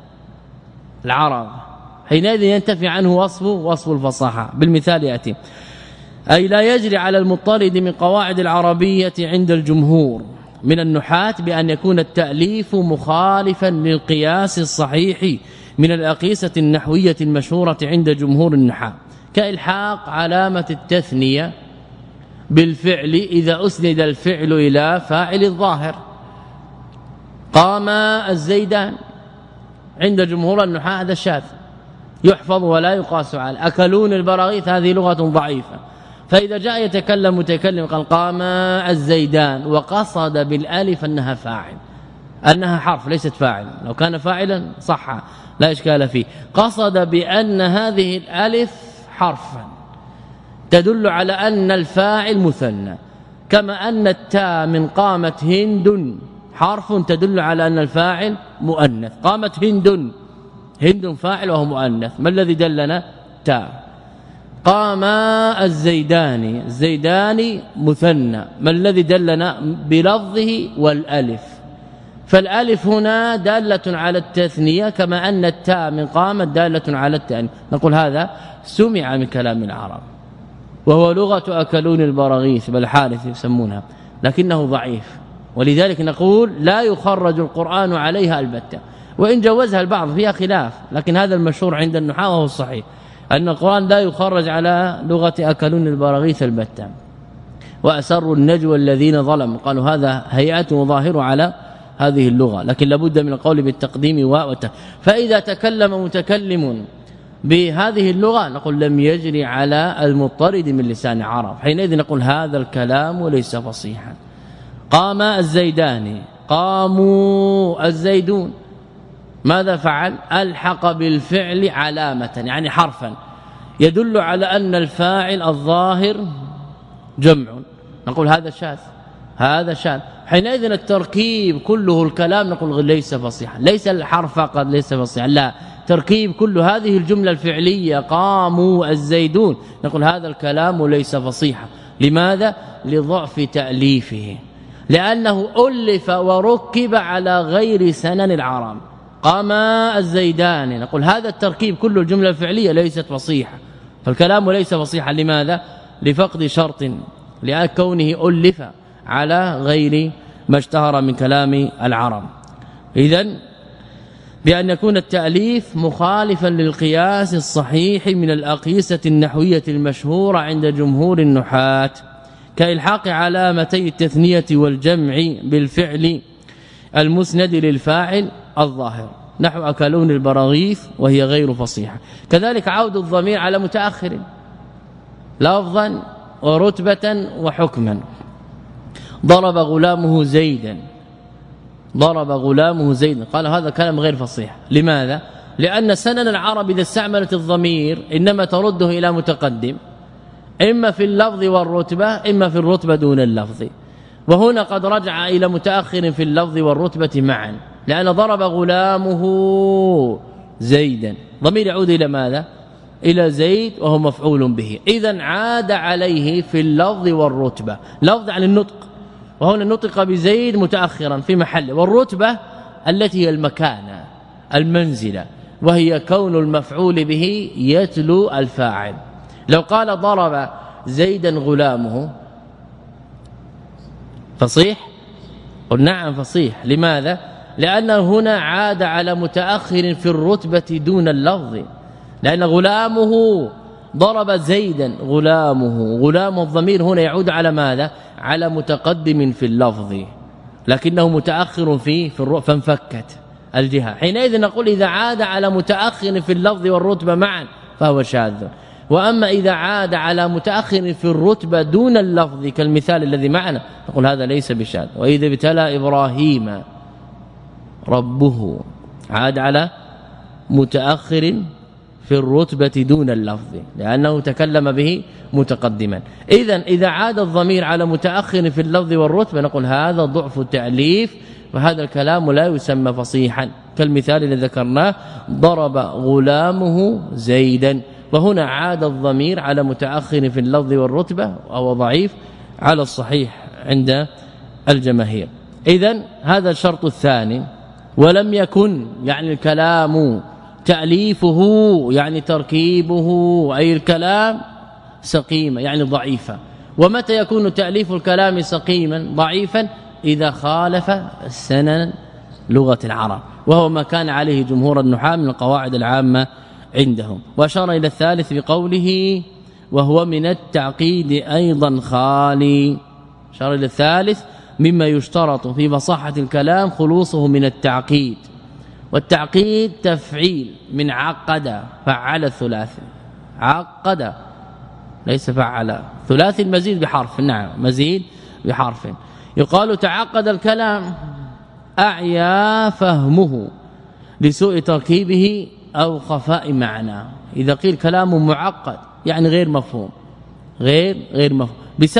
العرب حينئذ ينتفي عنه وصف الفصاحة. بالمثال يأتي أي لا يجري على المضطرد من قواعد العربية عند الجمهور من النحاة بأن يكون التأليف مخالفا للقياس الصحيح من الأقيسة النحوية المشهورة عند جمهور النحاة كإلحاق علامة التثنية بالفعل إذا أسند الفعل إلى فاعل الظاهر قام الزيدان عند جمهور النحاة هذا الشاذ يحفظ ولا يقاس عليه. أكلون البراغيث هذه لغة ضعيفة فإذا جاء يتكلم متكلم قال قام الزيدان وقصد بالالف انها فاعل انها حرف ليست فاعل لو كان فاعلا صح لا اشكال فيه قصد بأن هذه الالف حرفا تدل على أن الفاعل مثنى كما أن التاء من قامت هند حرف تدل على أن الفاعل مؤنث قامت هند فاعل وهو مؤنث ما الذي دلنا تاء قام الزيدان مثنى ما الذي دلنا بلفظه والالف فالالف هنا دالة على التثنية كما أن التاء من قامت دالة على التأنيث نقول هذا سمع من كلام العرب وهو لغة أكلون البراغيث بل حارث يسمونها لكنه ضعيف ولذلك نقول لا يخرج القرآن عليها البتة وإن جوزها البعض فيها خلاف لكن هذا المشهور عند النحاة وهو الصحيح أن القرآن لا يخرج على لغة أكلون البراغيث البتة. وأسروا النجوى الذين ظلموا قالوا هذا هيئته ظاهر على هذه اللغة لكن لابد من القول بالتقديم وتأخير فإذا تكلم متكلم بهذه اللغة نقول لم يجري على المضطرد من لسان عرب حينئذ نقول هذا الكلام ليس فصيحا. قام الزيدان قاموا الزيدون ماذا فعل الحق بالفعل علامة يعني حرفا يدل على أن الفاعل الظاهر جمع نقول هذا شاذ حينئذ التركيب كله الكلام نقول ليس فصيحا ليس الحرف فقط ليس فصيحا لا تركيب كل هذه الجملة الفعلية قاموا الزيدون نقول هذا الكلام ليس فصيحا. لماذا لضعف تأليفه لأنه ألف وركب على غير سنن العرب قام الزيدان، نقول هذا التركيب كل الجملة الفعلية ليست فصيحة، فالكلام ليس فصيحا. لماذا؟ لفقد شرط، لكونه ألف على غير ما اشتهر من كلام العرب. إذن بأن يكون التأليف مخالفا للقياس الصحيح من الأقيسة النحوية المشهورة عند جمهور النحاة، كإلحاق علامتي التثنية والجمع بالفعل المسند للفاعل الظاهر، نحو أكلون البراغيث وهي غير فصيحة. كذلك عود الضمير على متأخر لفظا ورتبة وحكما، ضرب غلامه زيدا، ضرب غلامه زيدا، قال هذا كلام غير فصيح. لماذا؟ لأن سنن العرب إذا استعملت الضمير إنما ترده إلى متقدم، إما في اللفظ والرتبة إما في الرتبة دون اللفظ، وهنا قد رجع إلى متأخر في اللفظ والرتبة معا، لأن ضرب غلامه زيدا، ضمير يعود إلى ماذا؟ إلى زيد وهو مفعول به، إذن عاد عليه في اللفظ والرتبة. لفظ عن النطق، وهنا نطق بزيد متأخرا في محله، والرتبة التي هي المكانة المنزلة، وهي كون المفعول به يتلو الفاعل. لو قال ضرب زيدا غلامه فصيح؟ قل نعم فصيح. لماذا؟ لأنه هنا عاد على متأخر في الرتبة دون اللفظ، لأن غلامه ضرب زيدا غلامه، غلام الضمير هنا يعود على ماذا؟ على متقدم في اللفظ، لكنه متأخر في فانفكت الجهة. حينئذ نقول إذا عاد على متأخر في اللفظ والرتبة معا فهو شاذ، وأما إذا عاد على متأخر في الرتبة دون اللفظ كالمثال الذي معنا نقول هذا ليس بشاذ. وإذا ابتلى إبراهيم ربه، عاد على متأخر في الرتبة دون اللفظ لأنه تكلم به متقدما. إذا عاد الضمير على متأخر في اللفظ والرتبة نقول هذا ضعف التأليف، وهذا الكلام لا يسمى فصيحا، كالمثال الذي ذكرناه ضرب غلامه زيدا، وهنا عاد الضمير على متأخر في اللفظ والرتبة وهو ضعيف على الصحيح عند الجماهير. إذن هذا الشرط الثاني. ولم يكن يعني الكلام تأليفه يعني تركيبه أي الكلام سقيما يعني ضعيفا. ومتى يكون تأليف الكلام سقيما ضعيفا؟ إذا خالف سنن لغة العرب، وهو ما كان عليه جمهور النحاة من القواعد العامة عندهم. وأشار إلى الثالث بقوله وهو من التعقيد أيضا خالي. أشار إلى الثالث مما يشترط في فصاحة الكلام خلوصه من التعقيد، والتعقيد تفعيل من عقد فعل الثلاثي، عقد ليس فعل، ثلاثي المزيد بحرف، نعم مزيد بحرف. يقال تعقد الكلام أعيا فهمه لسوء تركيبه أو خفاء معنى. إذا قيل كلام معقد يعني غير مفهوم، غير مفهوم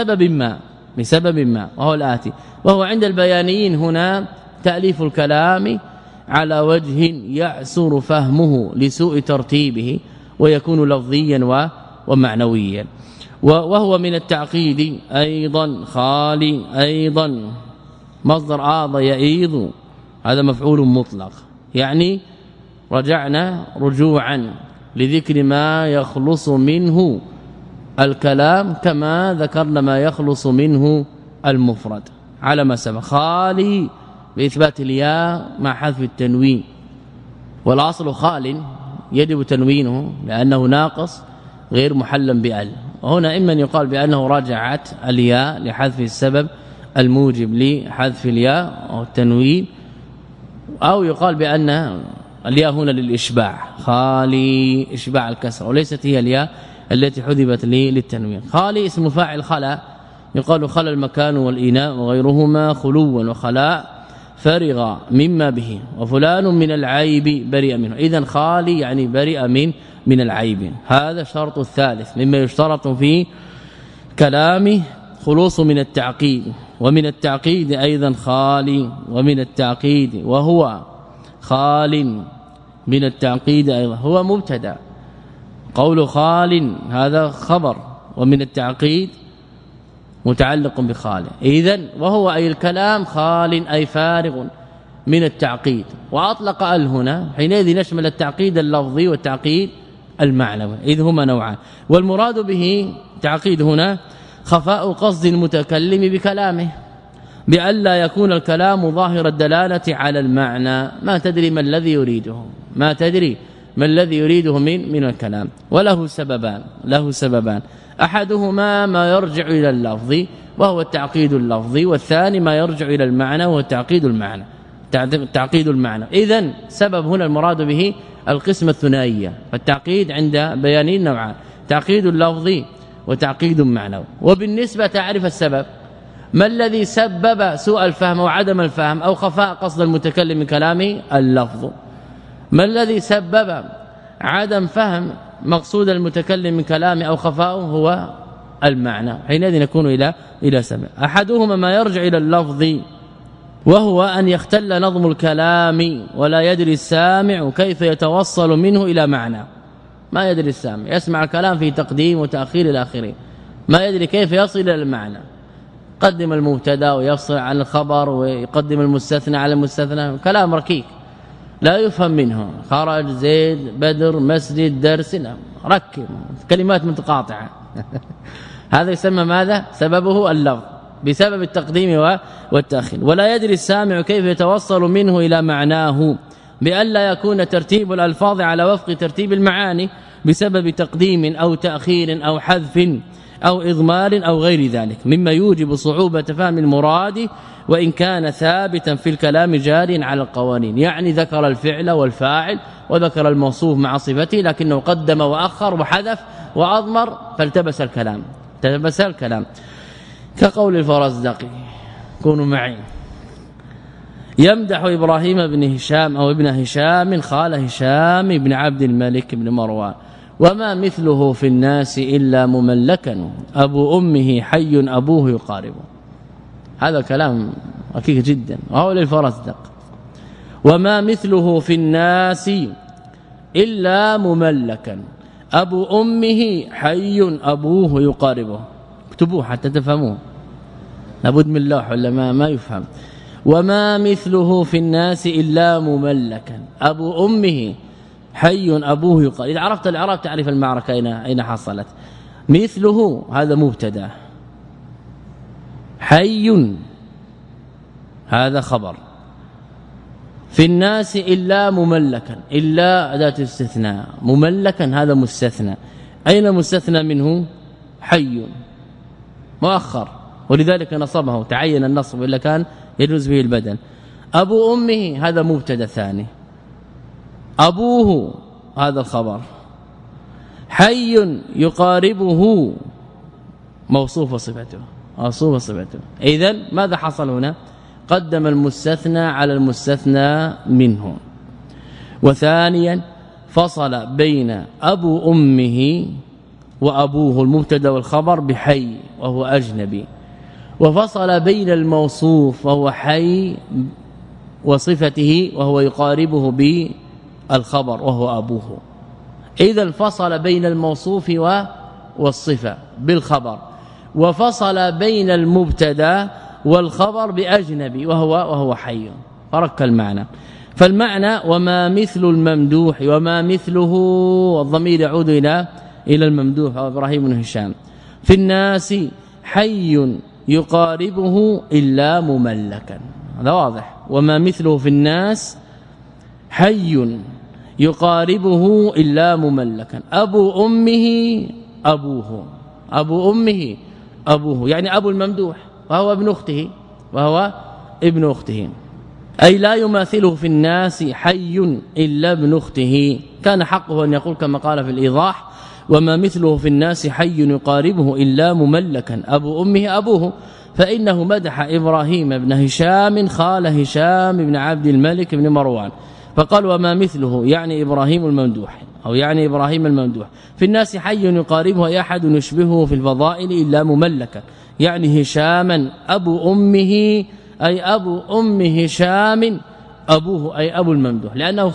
بسبب ما وهو الآتي، وهو عند البيانيين هنا تأليف الكلام على وجه يعسر فهمه لسوء ترتيبه ويكون لفظيا ومعنويا. وهو من التعقيد أيضا خالي، أيضا مصدر آض يعيض، هذا مفعول مطلق، يعني رجعنا رجوعا لذكر ما يخلص منه الكلام كما ذكرنا ما يخلص منه المفرد على ما سبق. خالي بإثبات الياء مع حذف التنوين، والأصل خال يجب تنوينه لأنه ناقص غير محلا بأل، وهنا إما يقال بأنه رجعت الياء لحذف السبب الموجب لحذف الياء أو التنوين، أو يقال بأن الياء هنا للإشباع، خالي إشباع الكسر، وليست هي الياء التي حذفت للتنوين. خالي اسم فاعل خلا، يقال خلا المكان والإناء وغيرهما خلوا وخلاء فرغ مما به، وفلان من العيب برئ منه. إذن خالي يعني برئ من العيب. هذا شرط الثالث مما يشترط في كلامه خلوص من التعقيد. ومن التعقيد أيضا خالي، ومن التعقيد وهو خال من التعقيد أيضا هو مبتدا، قول خال هذا خبر، ومن التعقيد متعلق بخال. إذن وهو أي الكلام خال أي فارغ من التعقيد، وأطلق ال هنا حينئذ نشمل التعقيد اللفظي والتعقيد المعنوي، إذ هما نوعان. والمراد به تعقيد هنا خفاء قصد المتكلم بكلامه، بألا يكون الكلام ظاهر الدلالة على المعنى، ما تدري ما الذي يريده، ما تدري ما الذي يريده من الكلام. وله سببان، أحدهما ما يرجع إلى اللفظ وهو التعقيد اللفظي، والثاني ما يرجع إلى المعنى وهو التعقيد المعنى. إذن سبب هنا المراد به القسمة الثنائية، فالتعقيد عند بيانين نوعان، تعقيد لفظي وتعقيد معنوي. وبالنسبة تعرف السبب، ما الذي سبب سوء الفهم وعدم الفهم أو خفاء قصد المتكلم من كلامه؟ اللفظ. ما الذي سبب عدم فهم مقصود المتكلم من كلامه أو خفاءه؟ هو المعنى. حينئذ نكون إلى سبب. أحدهما ما يرجع إلى اللفظ وهو أن يختل نظم الكلام ولا يدري السامع كيف يتوصل منه إلى معنى. ما يدري السامع، يسمع الكلام في تقديم وتأخير إلى آخره، ما يدري كيف يصل إلى المعنى. يقدم المبتدا ويفصل عن الخبر ويقدم المستثنى على المستثنى، كلام ركيك لا يفهم منه، خرج زيد بدر مسجد درس، ركب كلمات متقاطعة هذا يسمى ماذا؟ سببه اللفظ بسبب التقديم والتأخير. ولا يدري السامع كيف يتوصل منه إلى معناه، بألا يكون ترتيب الألفاظ على وفق ترتيب المعاني بسبب تقديم أو تأخير أو حذف أو إضمار أو غير ذلك، مما يوجب صعوبة فهم المراد وإن كان ثابتا في الكلام جاريا على القوانين. يعني ذكر الفعل والفاعل وذكر الموصوف مع صفته، لكنه قدم وأخر وحذف وأضمر فالتبس الكلام. كقول الفرزدقي، كونوا معي، يمدح إبراهيم بن هشام أو ابن هشام خال هشام بن عبد الملك بن مروان: وما مثله في الناس إلا مملكا أبو أمه حي أبوه يقاربه. هذا كلام ركيك جدا، وهو للفرزدق. وما مثله في الناس إلا مملكا أبو أمه حي أبوه يقاربه. اكتبوه حتى تفهموه، لابد من لوح ولا ما يفهم. وما مثله في الناس إلا مملكا أبو أمه حي أبوه يقاربه. إذا عرفت الإعراب تعرف المعركة أين حصلت. مثله هذا مبتدا، حي هذا خبر، في الناس إلا مملكا، إلا أداة استثناء، مملكا هذا مستثنى. أين مستثنى منه؟ حي مؤخر، ولذلك نصبه، تعين النصب إلا كان يجوز به البدل. أبو أمه هذا مبتدا ثاني، أبوه هذا الخبر، حي يقاربه موصوف صفته. إذن ماذا حصل هنا؟ قدم المستثنى على المستثنى منه. وثانيا فصل بين أبو أمه وأبوه المبتدا والخبر بحي وهو أجنبي، وفصل بين الموصوف وهو حي وصفته وهو يقاربه بالخبر وهو أبوه. إذا فصل بين الموصوف والصفة بالخبر، وفصل بين المبتدا والخبر بأجنبي وهو حي، فرق المعنى. فالمعنى وما مثل الممدوح، وما مثله الضمير يعود إلى الممدوح أو إبراهيم بن هشام، في الناس حي يقاربه إلا مملكا. هذا واضح. وما مثله في الناس حي يقاربه إلا مملكا. أبو أمه أبوه يعني أبو الممدوح وهو ابن أخته، أي لا يماثله في الناس حي إلا ابن أخته. كان حقه أن يقول كما قال في الإيضاح: وما مثله في الناس حي يقاربه إلا مملكا أبو أمه أبوه، فإنه مدح إبراهيم بن هشام خال هشام بن عبد الملك بن مروان، فقال وما مثله يعني إبراهيم الممدوح أو يعني إبراهيم الممدوح، في الناس حي يقاربه أي أحد يشبهه في الفضائل إلا مملكا، يعني هشاما أبو أمه أي أبو أم هشام أبوه أي أبو الممدوح، لأنه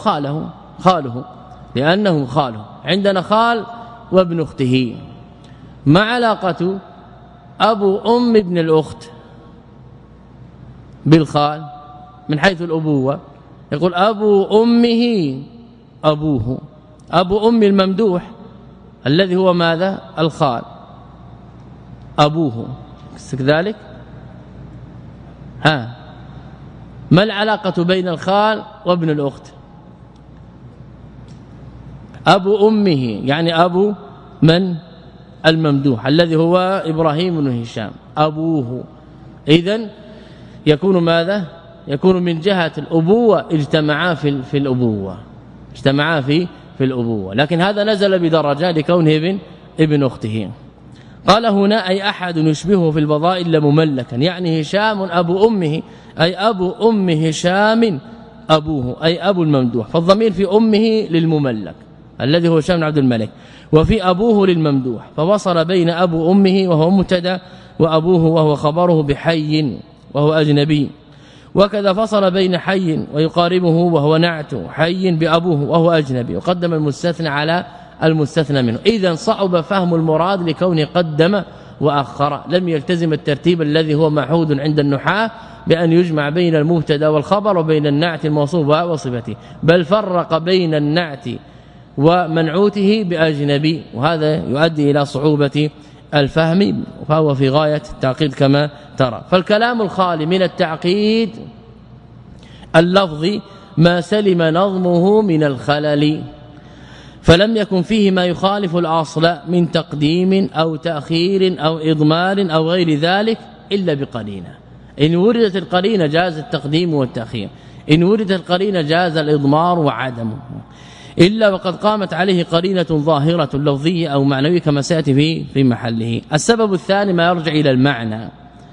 خاله. عندنا خال وابن أخته. ما علاقة أبو أم ابن الأخت بالخال؟ من حيث الأبوة يقول أبو أمه أبوه، أبو أم الممدوح الذي هو ماذا؟ الخال، أبوه كذلك. ما العلاقة بين الخال وابن الأخت؟ أبو أمه يعني أبو من؟ الممدوح الذي هو إبراهيم بن هشام، أبوه. إذن يكون ماذا؟ يكون من جهة الأبوة اجتمعا في الأبوة، اجتمعا في الأبوة، لكن هذا نزل بدرجة لكونه ابن أخته. قال هنا أي أحد يشبهه في البضاء إلا مملكا، يعني هشام أبو أمه أي أبو أم هشام أبوه أي أبو الممدوح، فالضمير في أمه للمملك الذي هو هشام بن عبد الملك، وفي أبوه للممدوح، فوصل بين أبو أمه وهو مبتدا وأبوه وهو خبره بحي وهو أجنبي، وكذا فصل بين حي ويقاربه وهو نعت حي بأبوه وهو أجنبي، وقدم المستثنى على المستثنى منه. إذن صعب فهم المراد لكونه قدم وأخر، لم يلتزم الترتيب الذي هو معهود عند النحاة بأن يجمع بين المبتدا والخبر وبين النعت الموصوف وصفته، بل فرق بين النعت ومنعوته بأجنبي، وهذا يؤدي إلى صعوبة الفهم، فهو في غاية التعقيد كما ترى. فالكلام الخالي من التعقيد اللفظي ما سلم نظمه من الخلل، فلم يكن فيه ما يخالف الأصل من تقديم أو تأخير أو إضمار أو غير ذلك إلا بقرينة. إن وردت القرينة جاز التقديم والتأخير، إن وردت القرينة جاز الإضمار وعدمه، إلا وقد قامت عليه قرينة ظاهرة لفظية أو معنوية كما سيأتي في محله. السبب الثاني ما يرجع إلى المعنى،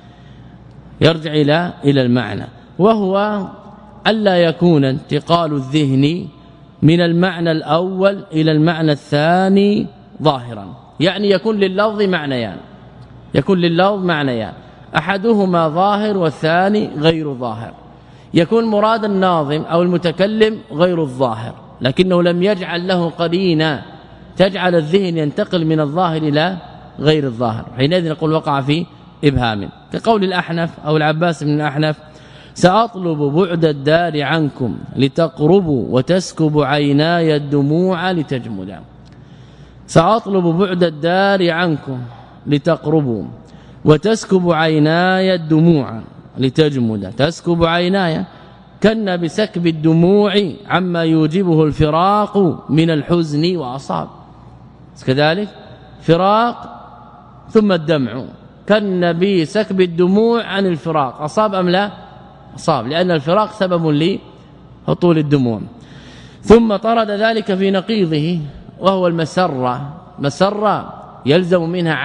يرجع إلى المعنى، وهو ألا يكون انتقال الذهن من المعنى الأول إلى المعنى الثاني ظاهرا، يعني يكون لللفظ معنيان، يكون لللفظ معنيان، أحدهما ظاهر والثاني غير ظاهر، يكون مراد الناظم أو المتكلم غير الظاهر، لكنه لم يجعل له قرينة تجعل الذهن ينتقل من الظاهر إلى غير الظاهر، حينئذ نقول وقع في إبهام، كقول الأحنف أو العباس بن الأحنف سأطلب بعد الدار عنكم لتقربوا وتسكب عيناي الدموع لتجمدا. سأطلب بعد الدار عنكم لتقربوا وتسكب عيناي الدموع لتجمدا. تسكب عيناي كن بسكب الدموع عما يوجبه الفراق من الحزن وأصاب، كذلك فراق ثم الدمع، كن بسكب الدموع عن الفراق، أصاب أم لا؟ أصاب، لأن الفراق سبب لهطول الدموع. ثم طرد ذلك في نقيضه وهو المسرة، مسرة يلزم منها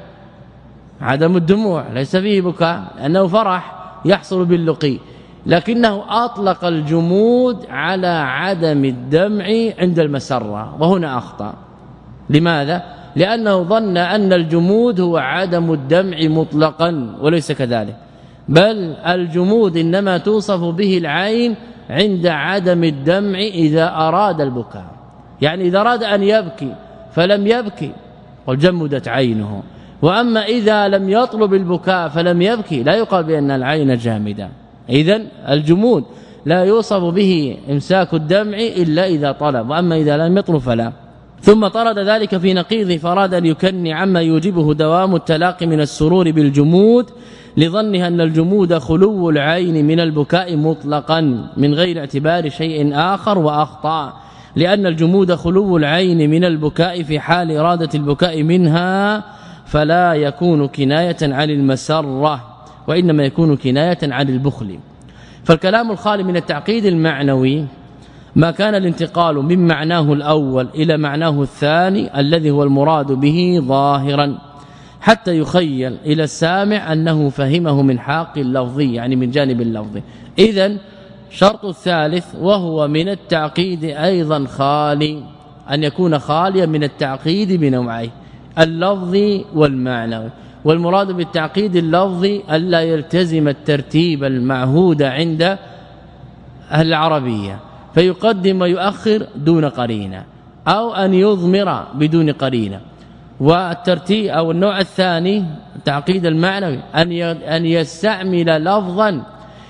عدم الدموع، ليس فيه بكاء لأنه فرح يحصل باللقي، لكنه أطلق الجمود على عدم الدمع عند المسرة، وهنا أخطأ. لماذا؟ لأنه ظن أن الجمود هو عدم الدمع مطلقا، وليس كذلك، بل الجمود إنما توصف به العين عند عدم الدمع إذا أراد البكاء، يعني إذا أراد أن يبكي فلم يبكي وجمدت عينه، وأما إذا لم يطلب البكاء فلم يبكي لا يقال بأن العين جامدة. إذن الجمود لا يوصف به إمساك الدمع إلا إذا طلب، وأما إذا لم يطلب فلا. ثم طرد ذلك في نقيضه فراد أن يكني عما يوجبه دوام التلاقي من السرور بالجمود، لظنها أن الجمود خلو العين من البكاء مطلقا من غير اعتبار شيء آخر، وأخطأ، لأن الجمود خلو العين من البكاء في حال إرادة البكاء منها، فلا يكون كناية عن المسرة، وإنما يكون كناية عن البخل. فالكلام الخالي من التعقيد المعنوي ما كان الانتقال من معناه الأول إلى معناه الثاني الذي هو المراد به ظاهرا، حتى يخيل إلى السامع أنه فهمه من حاق اللفظي، يعني من جانب اللفظي. إذن شرط الثالث وهو من التعقيد أيضا خالي، أن يكون خاليا من التعقيد بنوعيه، اللفظي والمعنوي. والمراد بالتعقيد اللفظي ألا يلتزم الترتيب المعهود عند أهل العربية، فيقدم ويؤخر دون قرينة، أو أن يضمر بدون قرينة. والترتيب أو النوع الثاني التعقيد المعنوي أن يستعمل لفظا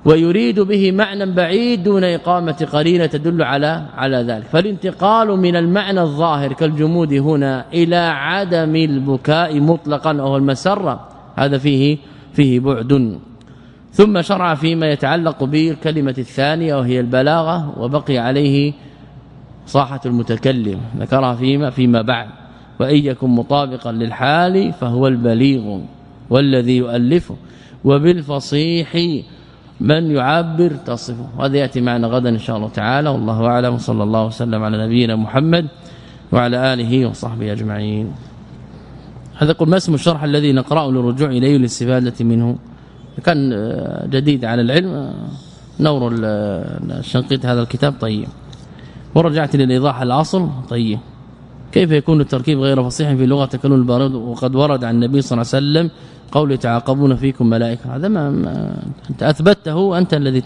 ويريد به معنى بعيد دون إقامة قرينة تدل على ذلك. فالانتقال من المعنى الظاهر كالجمود هنا إلى عدم البكاء مطلقا أو المسرة هذا فيه بعد. ثم شرع فيما يتعلق بالكلمة الثانية وهي البلاغة، وبقي عليه صاحة المتكلم ذكرها فيما بعد. وإن يكن مطابقا للحال فهو البليغ والذي يؤلفه، وبالفصيح من يعبر تصفه. هذا يأتي معنا غدا إن شاء الله تعالى، والله أعلم. صلى الله وسلم على نبينا محمد وعلى آله وصحبه أجمعين. هذا قل ما اسم الشرح الذي نقرأه للرجوع إليه للاستفادة منه؟ كان جديد على العلم نور الشنقيط هذا الكتاب طيب، ورجعت للإيضاح الأصل طيب. كيف يكون التركيب غير فصيح في لغة تكلم البارد وقد ورد عن النبي صلى الله عليه وسلم قول يتعاقبون فيكم ملائكة؟ هذا ما أنت أثبته، أنت الذي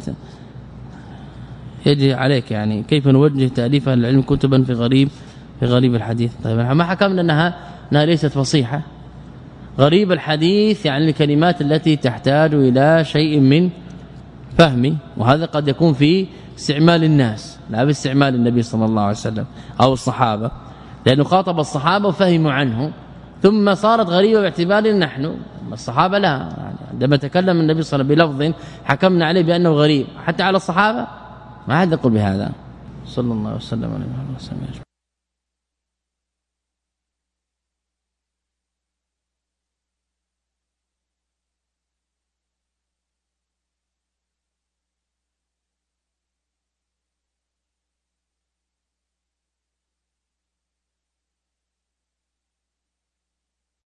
يجي عليك. يعني كيف نوجه تأليف العلم كتبا في غريب الحديث؟ طيب ما حكمنا أنها ليست فصيحة. غريب الحديث يعني الكلمات التي تحتاج إلى شيء من فهم، وهذا قد يكون في استعمال الناس لا باستعمال النبي صلى الله عليه وسلم أو الصحابة، لأنه خاطب الصحابة وفهموا عنه، ثم صارت غريبة باعتبارنا نحن. الصحابة لا، يعني عندما تكلم النبي صلى الله عليه وسلم بلفظ حكمنا عليه بأنه غريب، حتى على الصحابة ما حد يقول بهذا. صلى الله وسلم على محمد.